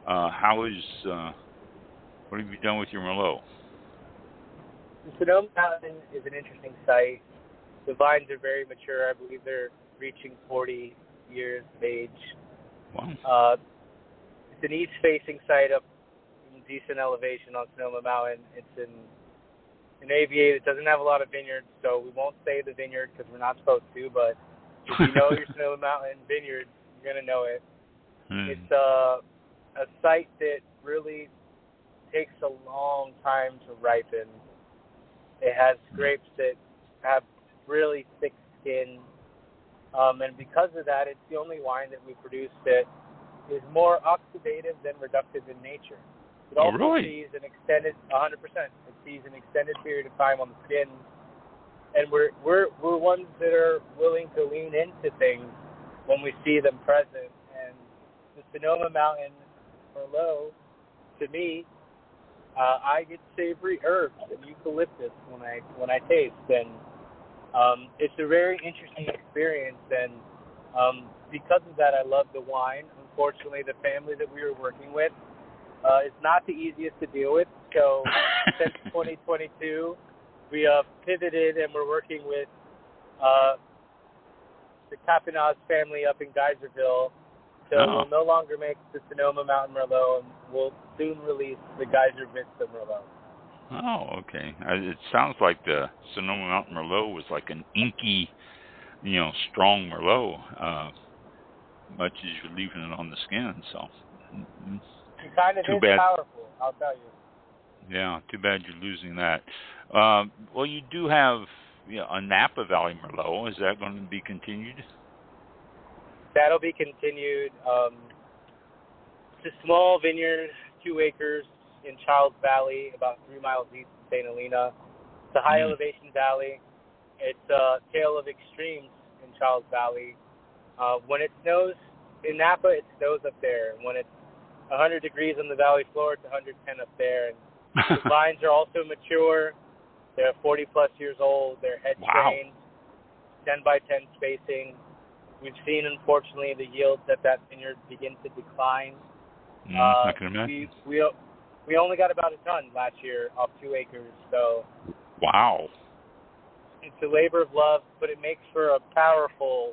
What have you done with your Merlot? The Sonoma Mountain is an interesting site. The vines are very mature. I believe they're reaching 40 years of age. Wow. It's an east-facing site up in decent elevation on Sonoma Mountain. It's in an AVA that doesn't have a lot of vineyards, so we won't say the vineyard because we're not supposed to, but if you know your Sonoma Mountain vineyard, you're going to know it. It's a site that really takes a long time to ripen. It has grapes that have really thick skin, and because of that, it's the only wine that we produce that is more oxidative than reductive in nature. It also sees an extended 100%. It sees an extended period of time on the skin, and we're ones that are willing to lean into things when we see them present. And the Sonoma Mountain Merlot, to me, I get savory herbs and eucalyptus when I taste, and it's a very interesting experience. And because of that, I love the wine. Unfortunately, the family that we were working with is not the easiest to deal with. So since 2022, we pivoted and we're working with the Capinaz family up in Geyserville. So we'll no longer make the Sonoma Mountain Merlot, and we'll soon release the Geyser Vista Merlot. Oh, okay. It sounds like the Sonoma Mountain Merlot was like an inky, strong Merlot, much as you're leaving it on the skin. So it kind of is powerful, I'll tell you. Yeah, too bad you're losing that. Well, you do have a Napa Valley Merlot. Is that going to be continued? That'll be continued. It's a small vineyard, 2 acres in Childs Valley, about 3 miles east of St. Helena. It's a high elevation valley. It's a tale of extremes in Childs Valley. When it snows in Napa, it snows up there. And when it's 100 degrees on the valley floor, it's 110 up there. And the vines are also mature. They're 40-plus years old. They're head-trained, 10 by 10 spacing. We've seen, unfortunately, the yields at that vineyard begin to decline. I can imagine. We only got about a ton last year off 2 acres. So wow. It's a labor of love, but it makes for a powerful,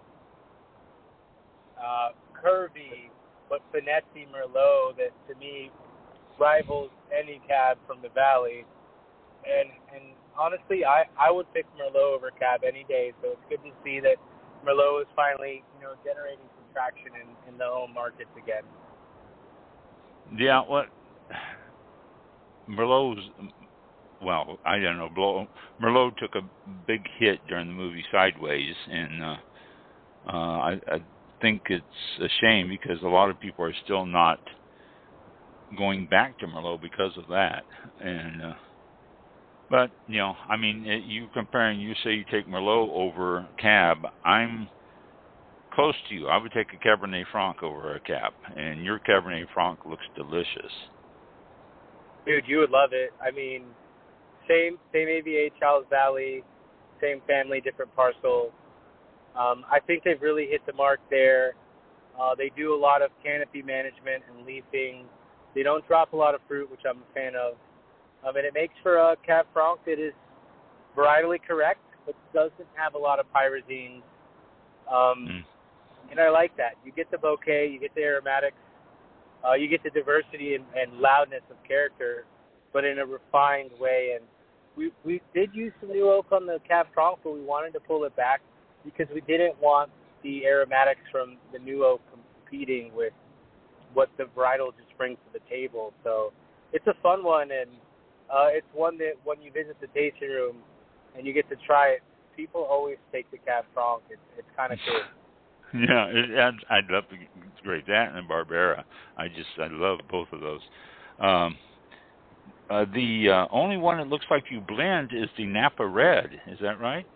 curvy, but finessey Merlot that, to me, rivals any cab from the valley. And honestly, I would pick Merlot over cab any day. So it's good to see that Merlot is finally, generating some traction in the home markets again. Yeah, Merlot's, well, I don't know. Merlot took a big hit during the movie Sideways, and I think it's a shame because a lot of people are still not going back to Merlot because of that. And but you comparing, you say you take Merlot over Cab. I'm close to you, I would take a Cabernet Franc over a Cab, and your Cabernet Franc looks delicious. Dude, you would love it. I mean, same AVA, Charles Valley, same family, different parcel. I think they've really hit the mark there. They do a lot of canopy management and leafing. They don't drop a lot of fruit, which I'm a fan of. And it makes for a Cab Franc that is varietally correct, but doesn't have a lot of pyrazines. And I like that. You get the bouquet, you get the aromatics, you get the diversity and loudness of character, but in a refined way. And we did use some new oak on the Cab Franc, but we wanted to pull it back because we didn't want the aromatics from the new oak competing with what the varietal just brings to the table. So it's a fun one, and it's one that when you visit the tasting room and you get to try it, people always take the Cab Franc. It's kind of cool. Yeah, I'd love to grade that and Barbera. I love both of those. The only one that looks like you blend is the Napa Red. Is that right?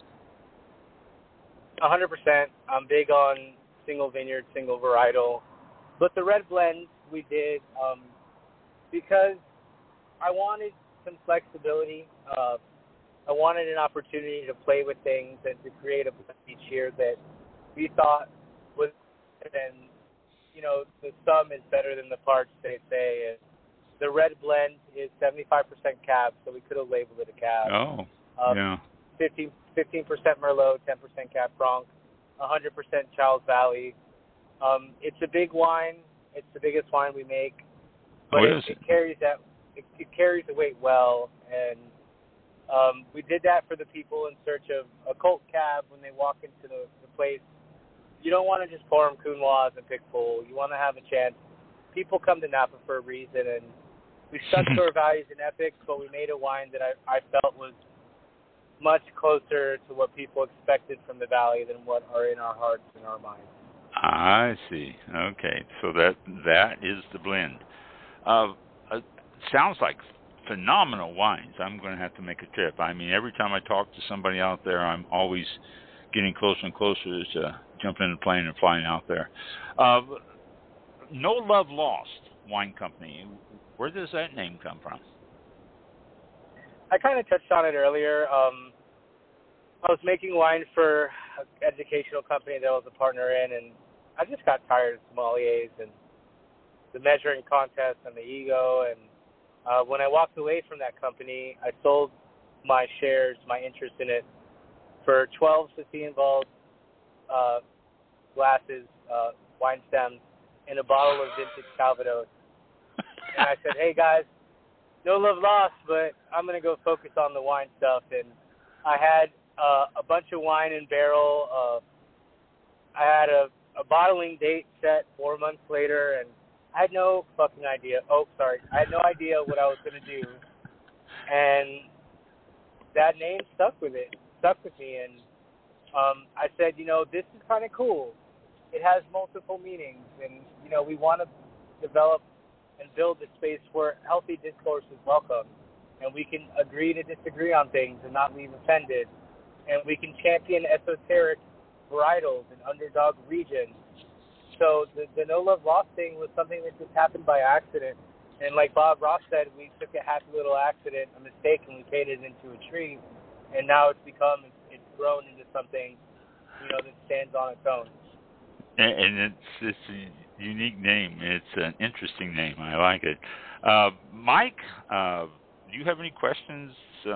100%. I'm big on single vineyard, single varietal. But the red blend we did because I wanted some flexibility. I wanted an opportunity to play with things and to create a blend each year that we thought was, and you know, the sum is better than the parts, they say. And the red blend is 75% Cab, so we could have labeled it a Cab. Oh, yeah. 15% Merlot, 10% Cab Franc, 100% Charles Valley. It's a big wine. It's the biggest wine we make, but it carries that. It carries the weight well, and we did that for the people in search of a cult Cab when they walk into the place. You don't want to just pour them Counoise and pick full. You want to have a chance. People come to Napa for a reason, and we stuck to our values in Epic, but we made a wine that I felt was much closer to what people expected from the Valley than what are in our hearts and our minds. I see. Okay, so that is the blend. Sounds like phenomenal wines. I'm going to have to make a trip. I mean, every time I talk to somebody out there, I'm always getting closer and closer to jumping in a plane and flying out there. No Love Lost Wine Company. Where does that name come from? I kind of touched on it earlier. I was making wine for an educational company that I was a partner in, and I just got tired of sommeliers and the measuring contest and the ego. And when I walked away from that company, I sold my shares, my interest in it, for 12 Ceci-Involved glasses, wine stems, and a bottle of vintage Calvados. And I said, hey, guys, no love lost, but I'm going to go focus on the wine stuff. And I had a bunch of wine in barrel. I had a bottling date set 4 months later, and I had no fucking idea. I had no idea what I was going to do. And that name stuck with me. And I said, this is kind of cool. It has multiple meanings. And, we want to develop and build a space where healthy discourse is welcome. And we can agree to disagree on things and not leave offended. And we can champion esoteric varietals and underdog regions. So the No Love Lost thing was something that just happened by accident. And like Bob Ross said, we took a happy little accident, a mistake, and we painted it into a tree. And now it's grown into something, that stands on its own. And it's a unique name. It's an interesting name. I like it. Mike, do you have any questions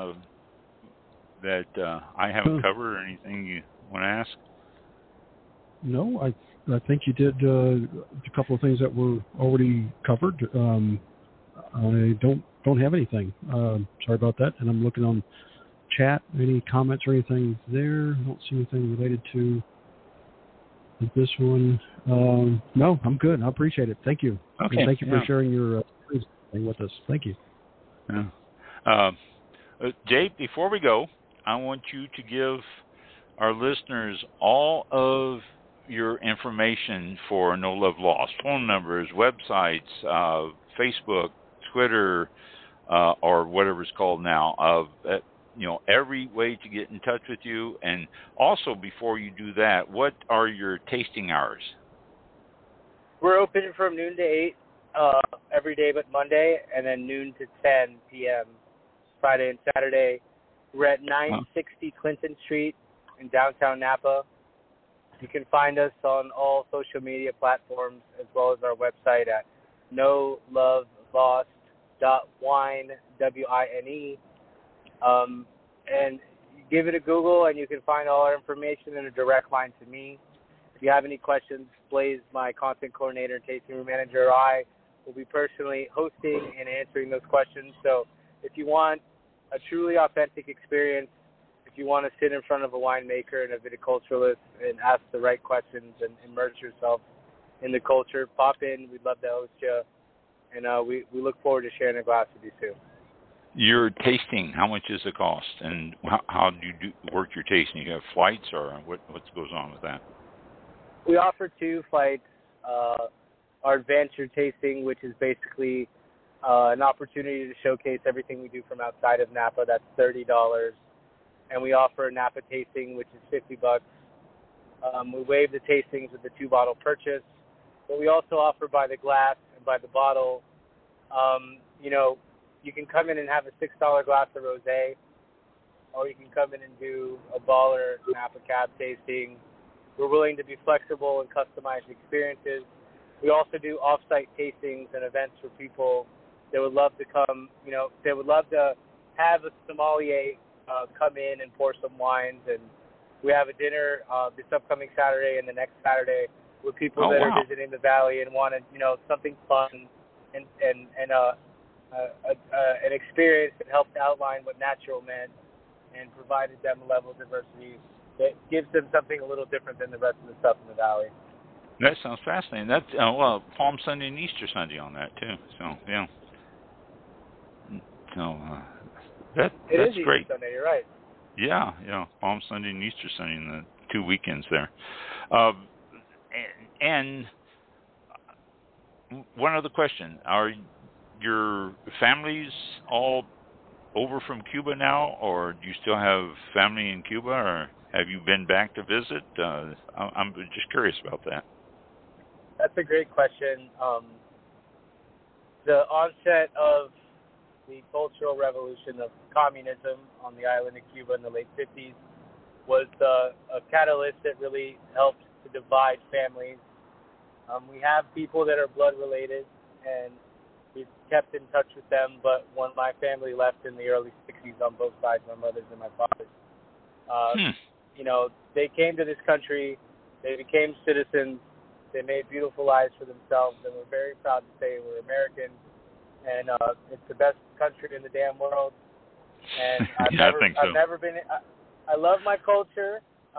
that I haven't covered, or anything you want to ask? No, I think you did a couple of things that were already covered. I don't have anything. Sorry about that. And I'm looking on chat. Any comments or anything there? I don't see anything related to this one. No, I'm good. I appreciate it. Thank you. Okay. And thank you for sharing your thing with us. Thank you. Yeah. Jay, before we go, I want you to give our listeners all of your information for No Love Lost: phone numbers, websites, Facebook, Twitter, or whatever it's called now. every way to get in touch with you. And also, before you do that, what are your tasting hours? We're open from noon to 8 every day but Monday, and then noon to 10 p.m. Friday and Saturday. We're at 960 Clinton Street in downtown Napa. You can find us on all social media platforms as well as our website at nolovelost.wine, W-I-N-E. And give it a Google, and you can find all our information in a direct line to me. If you have any questions, Blaze, my content coordinator and tasting room manager, or I will be personally hosting and answering those questions. So if you want a truly authentic experience, if you want to sit in front of a winemaker and a viticulturalist and ask the right questions and immerse yourself in the culture, pop in. We'd love to host you. And we look forward to sharing a glass with you soon. Your tasting, how much does it cost? And how do you work your tasting? You have flights, or what goes on with that? We offer 2 flights. Our adventure tasting, which is basically an opportunity to showcase everything we do from outside of Napa. That's $30. And we offer a Napa tasting, which is $50. We waive the tastings with the 2-bottle purchase, but we also offer by the glass and by the bottle. You can come in and have a $6 glass of rosé, or you can come in and do a baller Napa Cab tasting. We're willing to be flexible and customize experiences. We also do off-site tastings and events for people that would love to come. They would love to have a sommelier come in and pour some wines, and we have a dinner this upcoming Saturday and the next Saturday with people that are visiting the valley and want something fun and an experience that helped outline what natural meant and provided them a level of diversity that gives them something a little different than the rest of the stuff in the valley. That sounds fascinating. That's Palm Sunday and Easter Sunday on that too. So yeah. So that's Easter great. Sunday, you're right. Yeah, Palm Sunday and Easter Sunday in the 2 weekends there. And one other question: are your families all over from Cuba now, or do you still have family in Cuba, or have you been back to visit? I'm just curious about that. That's a great question. The onset of the Cultural Revolution of communism on the island of Cuba in the late 50s was a catalyst that really helped to divide families. We have people that are blood related, and we've kept in touch with them, but when my family left in the early 60s on both sides, my mother's and my father's, they came to this country, they became citizens, they made beautiful lives for themselves, and we're very proud to say we're Americans, and it's the best country in the damn world. And I've never been. I love my culture.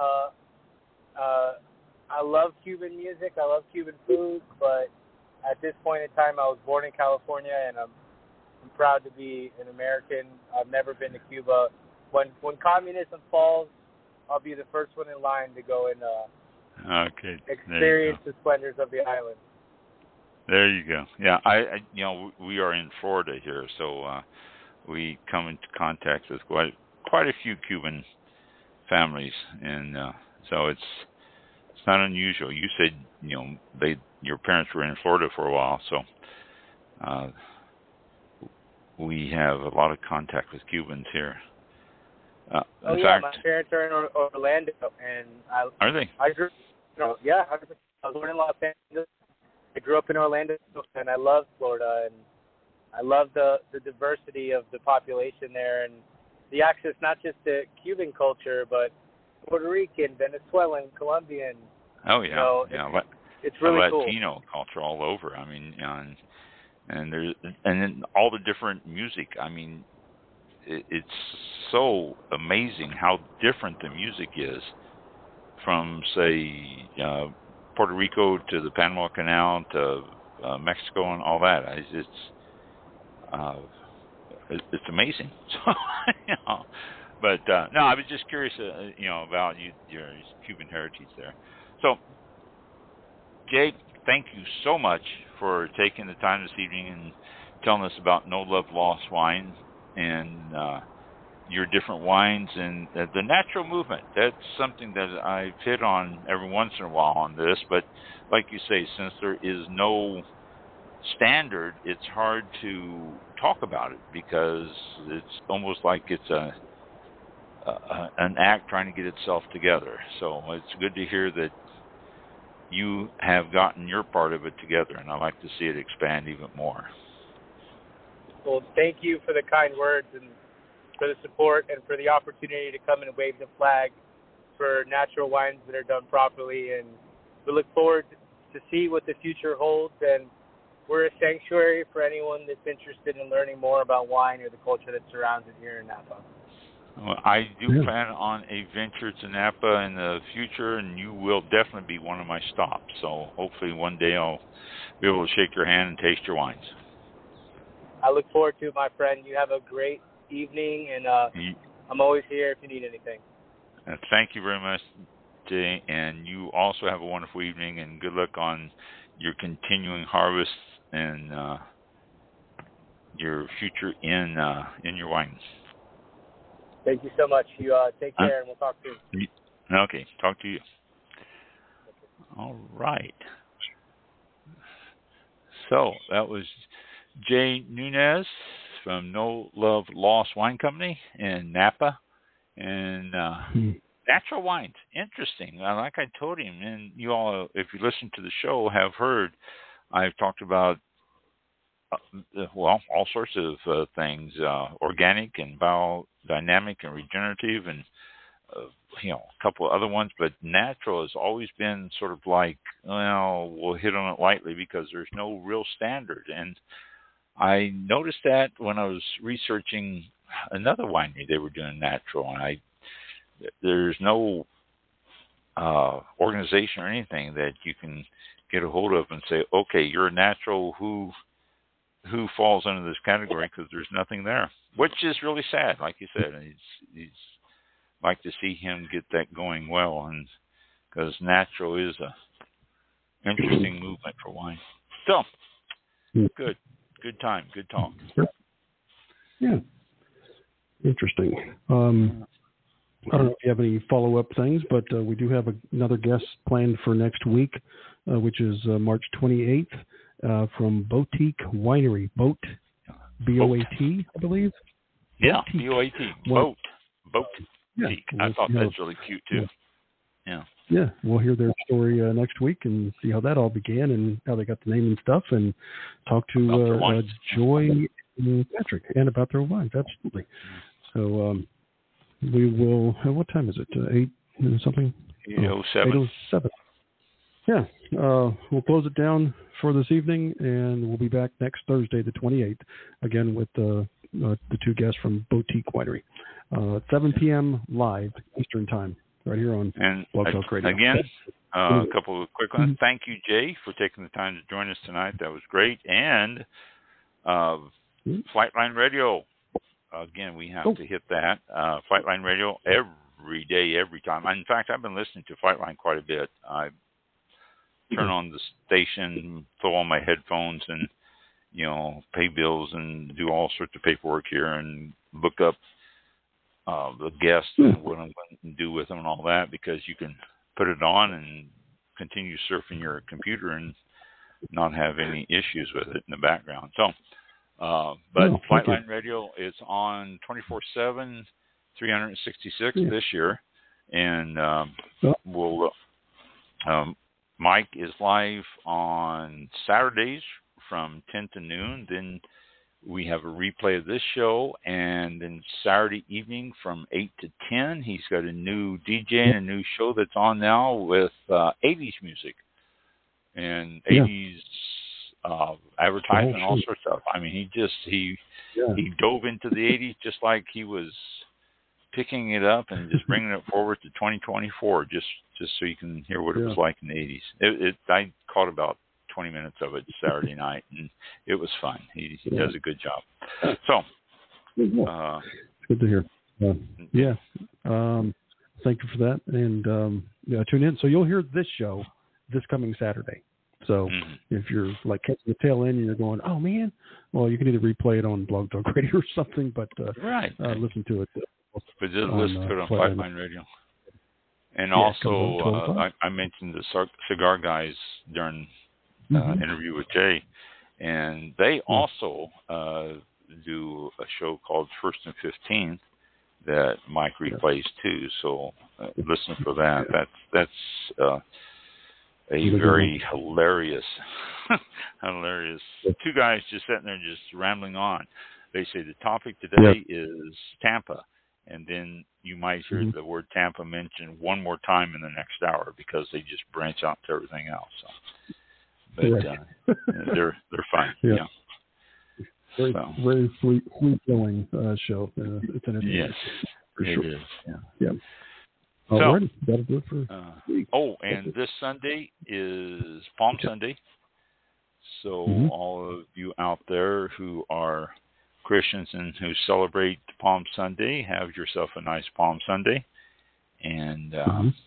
I love Cuban music. I love Cuban food, but at this point in time, I was born in California, and I'm proud to be an American. I've never been to Cuba. When communism falls, I'll be the first one in line to go and experience the splendors of the island. There you go. Yeah, we are in Florida here, so we come into contact with quite a few Cuban families, and so it's not unusual. You said your parents were in Florida for a while, so we have a lot of contact with Cubans here. In fact, my parents are in Orlando, and are they? I grew, I was born in Los Angeles. I grew up in Orlando, and I love Florida, and I love the diversity of the population there, and the access not just to Cuban culture, but Puerto Rican, Venezuelan, Colombian. Oh yeah, it's really cool. Latino culture all over. I mean, and then all the different music. I mean, it's so amazing how different the music is from, say, Puerto Rico to the Panama Canal to Mexico and all that. It's amazing. But no, I was just curious, about your Cuban heritage there. So, Jay, thank you so much for taking the time this evening and telling us about No Love Lost Wine. And your different wines and the natural movement. That's something that I've hit on every once in a while on this, but like you say, since there is no standard, it's hard to talk about it because it's almost like it's an act trying to get itself together. So it's good to hear that you have gotten your part of it together, and I'd like to see it expand even more. Well, thank you for the kind words and for the support and for the opportunity to come and wave the flag for natural wines that are done properly. And we look forward to see what the future holds. And we're a sanctuary for anyone that's interested in learning more about wine or the culture that surrounds it here in Napa. Well, I do plan on a venture to Napa in the future, and you will definitely be one of my stops. So hopefully one day I'll be able to shake your hand and taste your wines. I look forward to it, my friend. You have a great evening, and I'm always here if you need anything. Thank you very much, Jay, and you also have a wonderful evening, and good luck on your continuing harvest and your future in your wines. Thank you so much. You take care, and we'll talk soon. Okay, talk to you. All right. So that was Jay Nunez from No Love Lost Wine Company in Napa, and natural wines. Interesting. Like I told him, and you all, if you listen to the show, have heard I've talked about all sorts of things, organic and biodynamic and regenerative, and a couple of other ones. But natural has always been sort of like, well, we'll hit on it lightly because there's no real standard. And I noticed that when I was researching another winery, they were doing natural, and there's no organization or anything that you can get a hold of and say, okay, you're a natural, who falls under this category, because there's nothing there, which is really sad. Like you said, he's like to see him get that going well, and because natural is a interesting movement for wine. So good time, good talk. Yeah, interesting. I don't know if you have any follow-up things, but we do have another guest planned for next week, which is March 28th. From Boutique Winery. Boat, B-O-A-T, I believe. Yeah, B-O-A-T. Boat. Yeah. I thought that's really cute, too. Yeah, we'll hear their story next week and see how that all began and how they got the name and stuff, and talk to Joy and Patrick and about their wines. Absolutely. So we will, what time is it? 8 something? 8:07. 8:07. Yeah, we'll close it down for this evening, and we'll be back next Thursday, the 28th, again with the two guests from Boutique Winery, 7 p.m. live Eastern Time, right here on Blog Talk Radio. Again, a couple of quick ones. Thank you, Jay, for taking the time to join us tonight. That was great. And Flightline Radio, again, we have to hit that. Flightline Radio every day, every time. In fact, I've been listening to Flightline quite a bit. I turn on the station, throw on my headphones, and pay bills and do all sorts of paperwork here and look up the guests and what I'm going to do with them and all that, because you can put it on and continue surfing your computer and not have any issues with it in the background. So, but Flightline Radio is on 24/7, 366 this year, and we'll. Mike is live on Saturdays from 10 to noon. Then we have a replay of this show. And then Saturday evening from 8 to 10, he's got a new DJ and a new show that's on now with 80s music and 80s advertising and all sorts of stuff. I mean, he dove into the 80s just like he was picking it up and just bringing it forward to 2024, just so you can hear what it was like in the 80s. I caught about 20 minutes of it Saturday night, and it was fun. He does a good job. So, good to hear. Thank you for that, and tune in. So you'll hear this show this coming Saturday. So if you're like catching the tail end and you're going, oh man, well, you can either replay it on Blog Talk Radio or something, but listen to it But just listen to it on Flightline Radio. And Yeah, also, I mentioned the Cigar Guys during interview with Jay, and they also do a show called First and 15th that Mike replays too. So listen for that. That's a very hilarious. Two guys just sitting there just rambling on. They say the topic today is Tampa, and then you might hear the word Tampa mentioned one more time in the next hour because they just branch out to everything else. So. But they're fun. Yeah. Very sweet-flowing show. It's an yes, for sure. It is. Yeah. So, alrighty, that'll do it for and this Sunday is Palm Sunday. So all of you out there who are Christians and who celebrate Palm Sunday, have yourself a nice Palm Sunday, and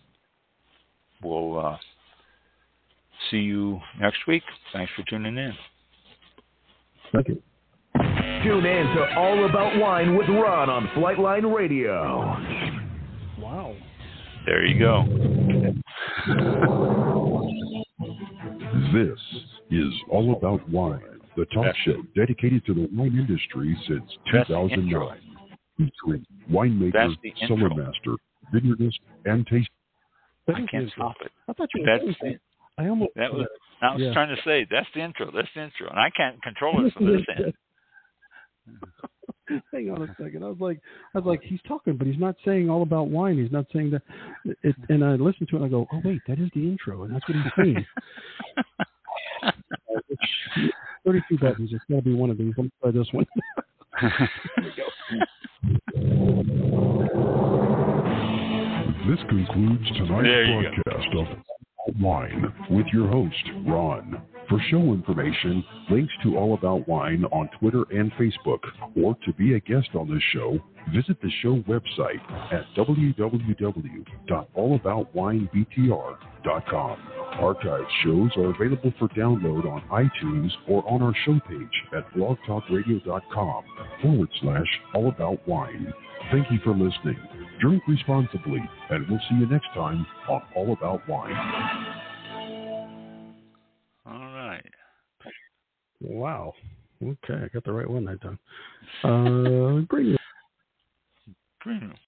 we'll see you next week. Thanks for tuning in. Thank you. Tune in to All About Wine with Ron on Flightline Radio. Wow. There you go. This is All About Wine, the talk show dedicated to the wine industry since 2009, featuring winemaker, cellar master, vineyardist, and taster. I can't stop it. I thought you were saying that. I was trying to say that's the intro, and I can't control it from this end. Hang on a second. I was like, he's talking, but he's not saying all about wine. He's not saying that. And I listened to it and I go, oh wait, that is the intro, and that's what he's saying. 32 buttons. It's got to be one of these. Let me try this one. This concludes tonight's broadcast of Wine with your host, Ron. For show information, links to All About Wine on Twitter and Facebook, or to be a guest on this show, visit the show website at www.allaboutwinebtr.com. Archived shows are available for download on iTunes or on our show page at blogtalkradio.com/allaboutwine. Thank you for listening. Drink responsibly, and we'll see you next time on All About Wine. All right. Wow. Okay, I got the right one that time. Bring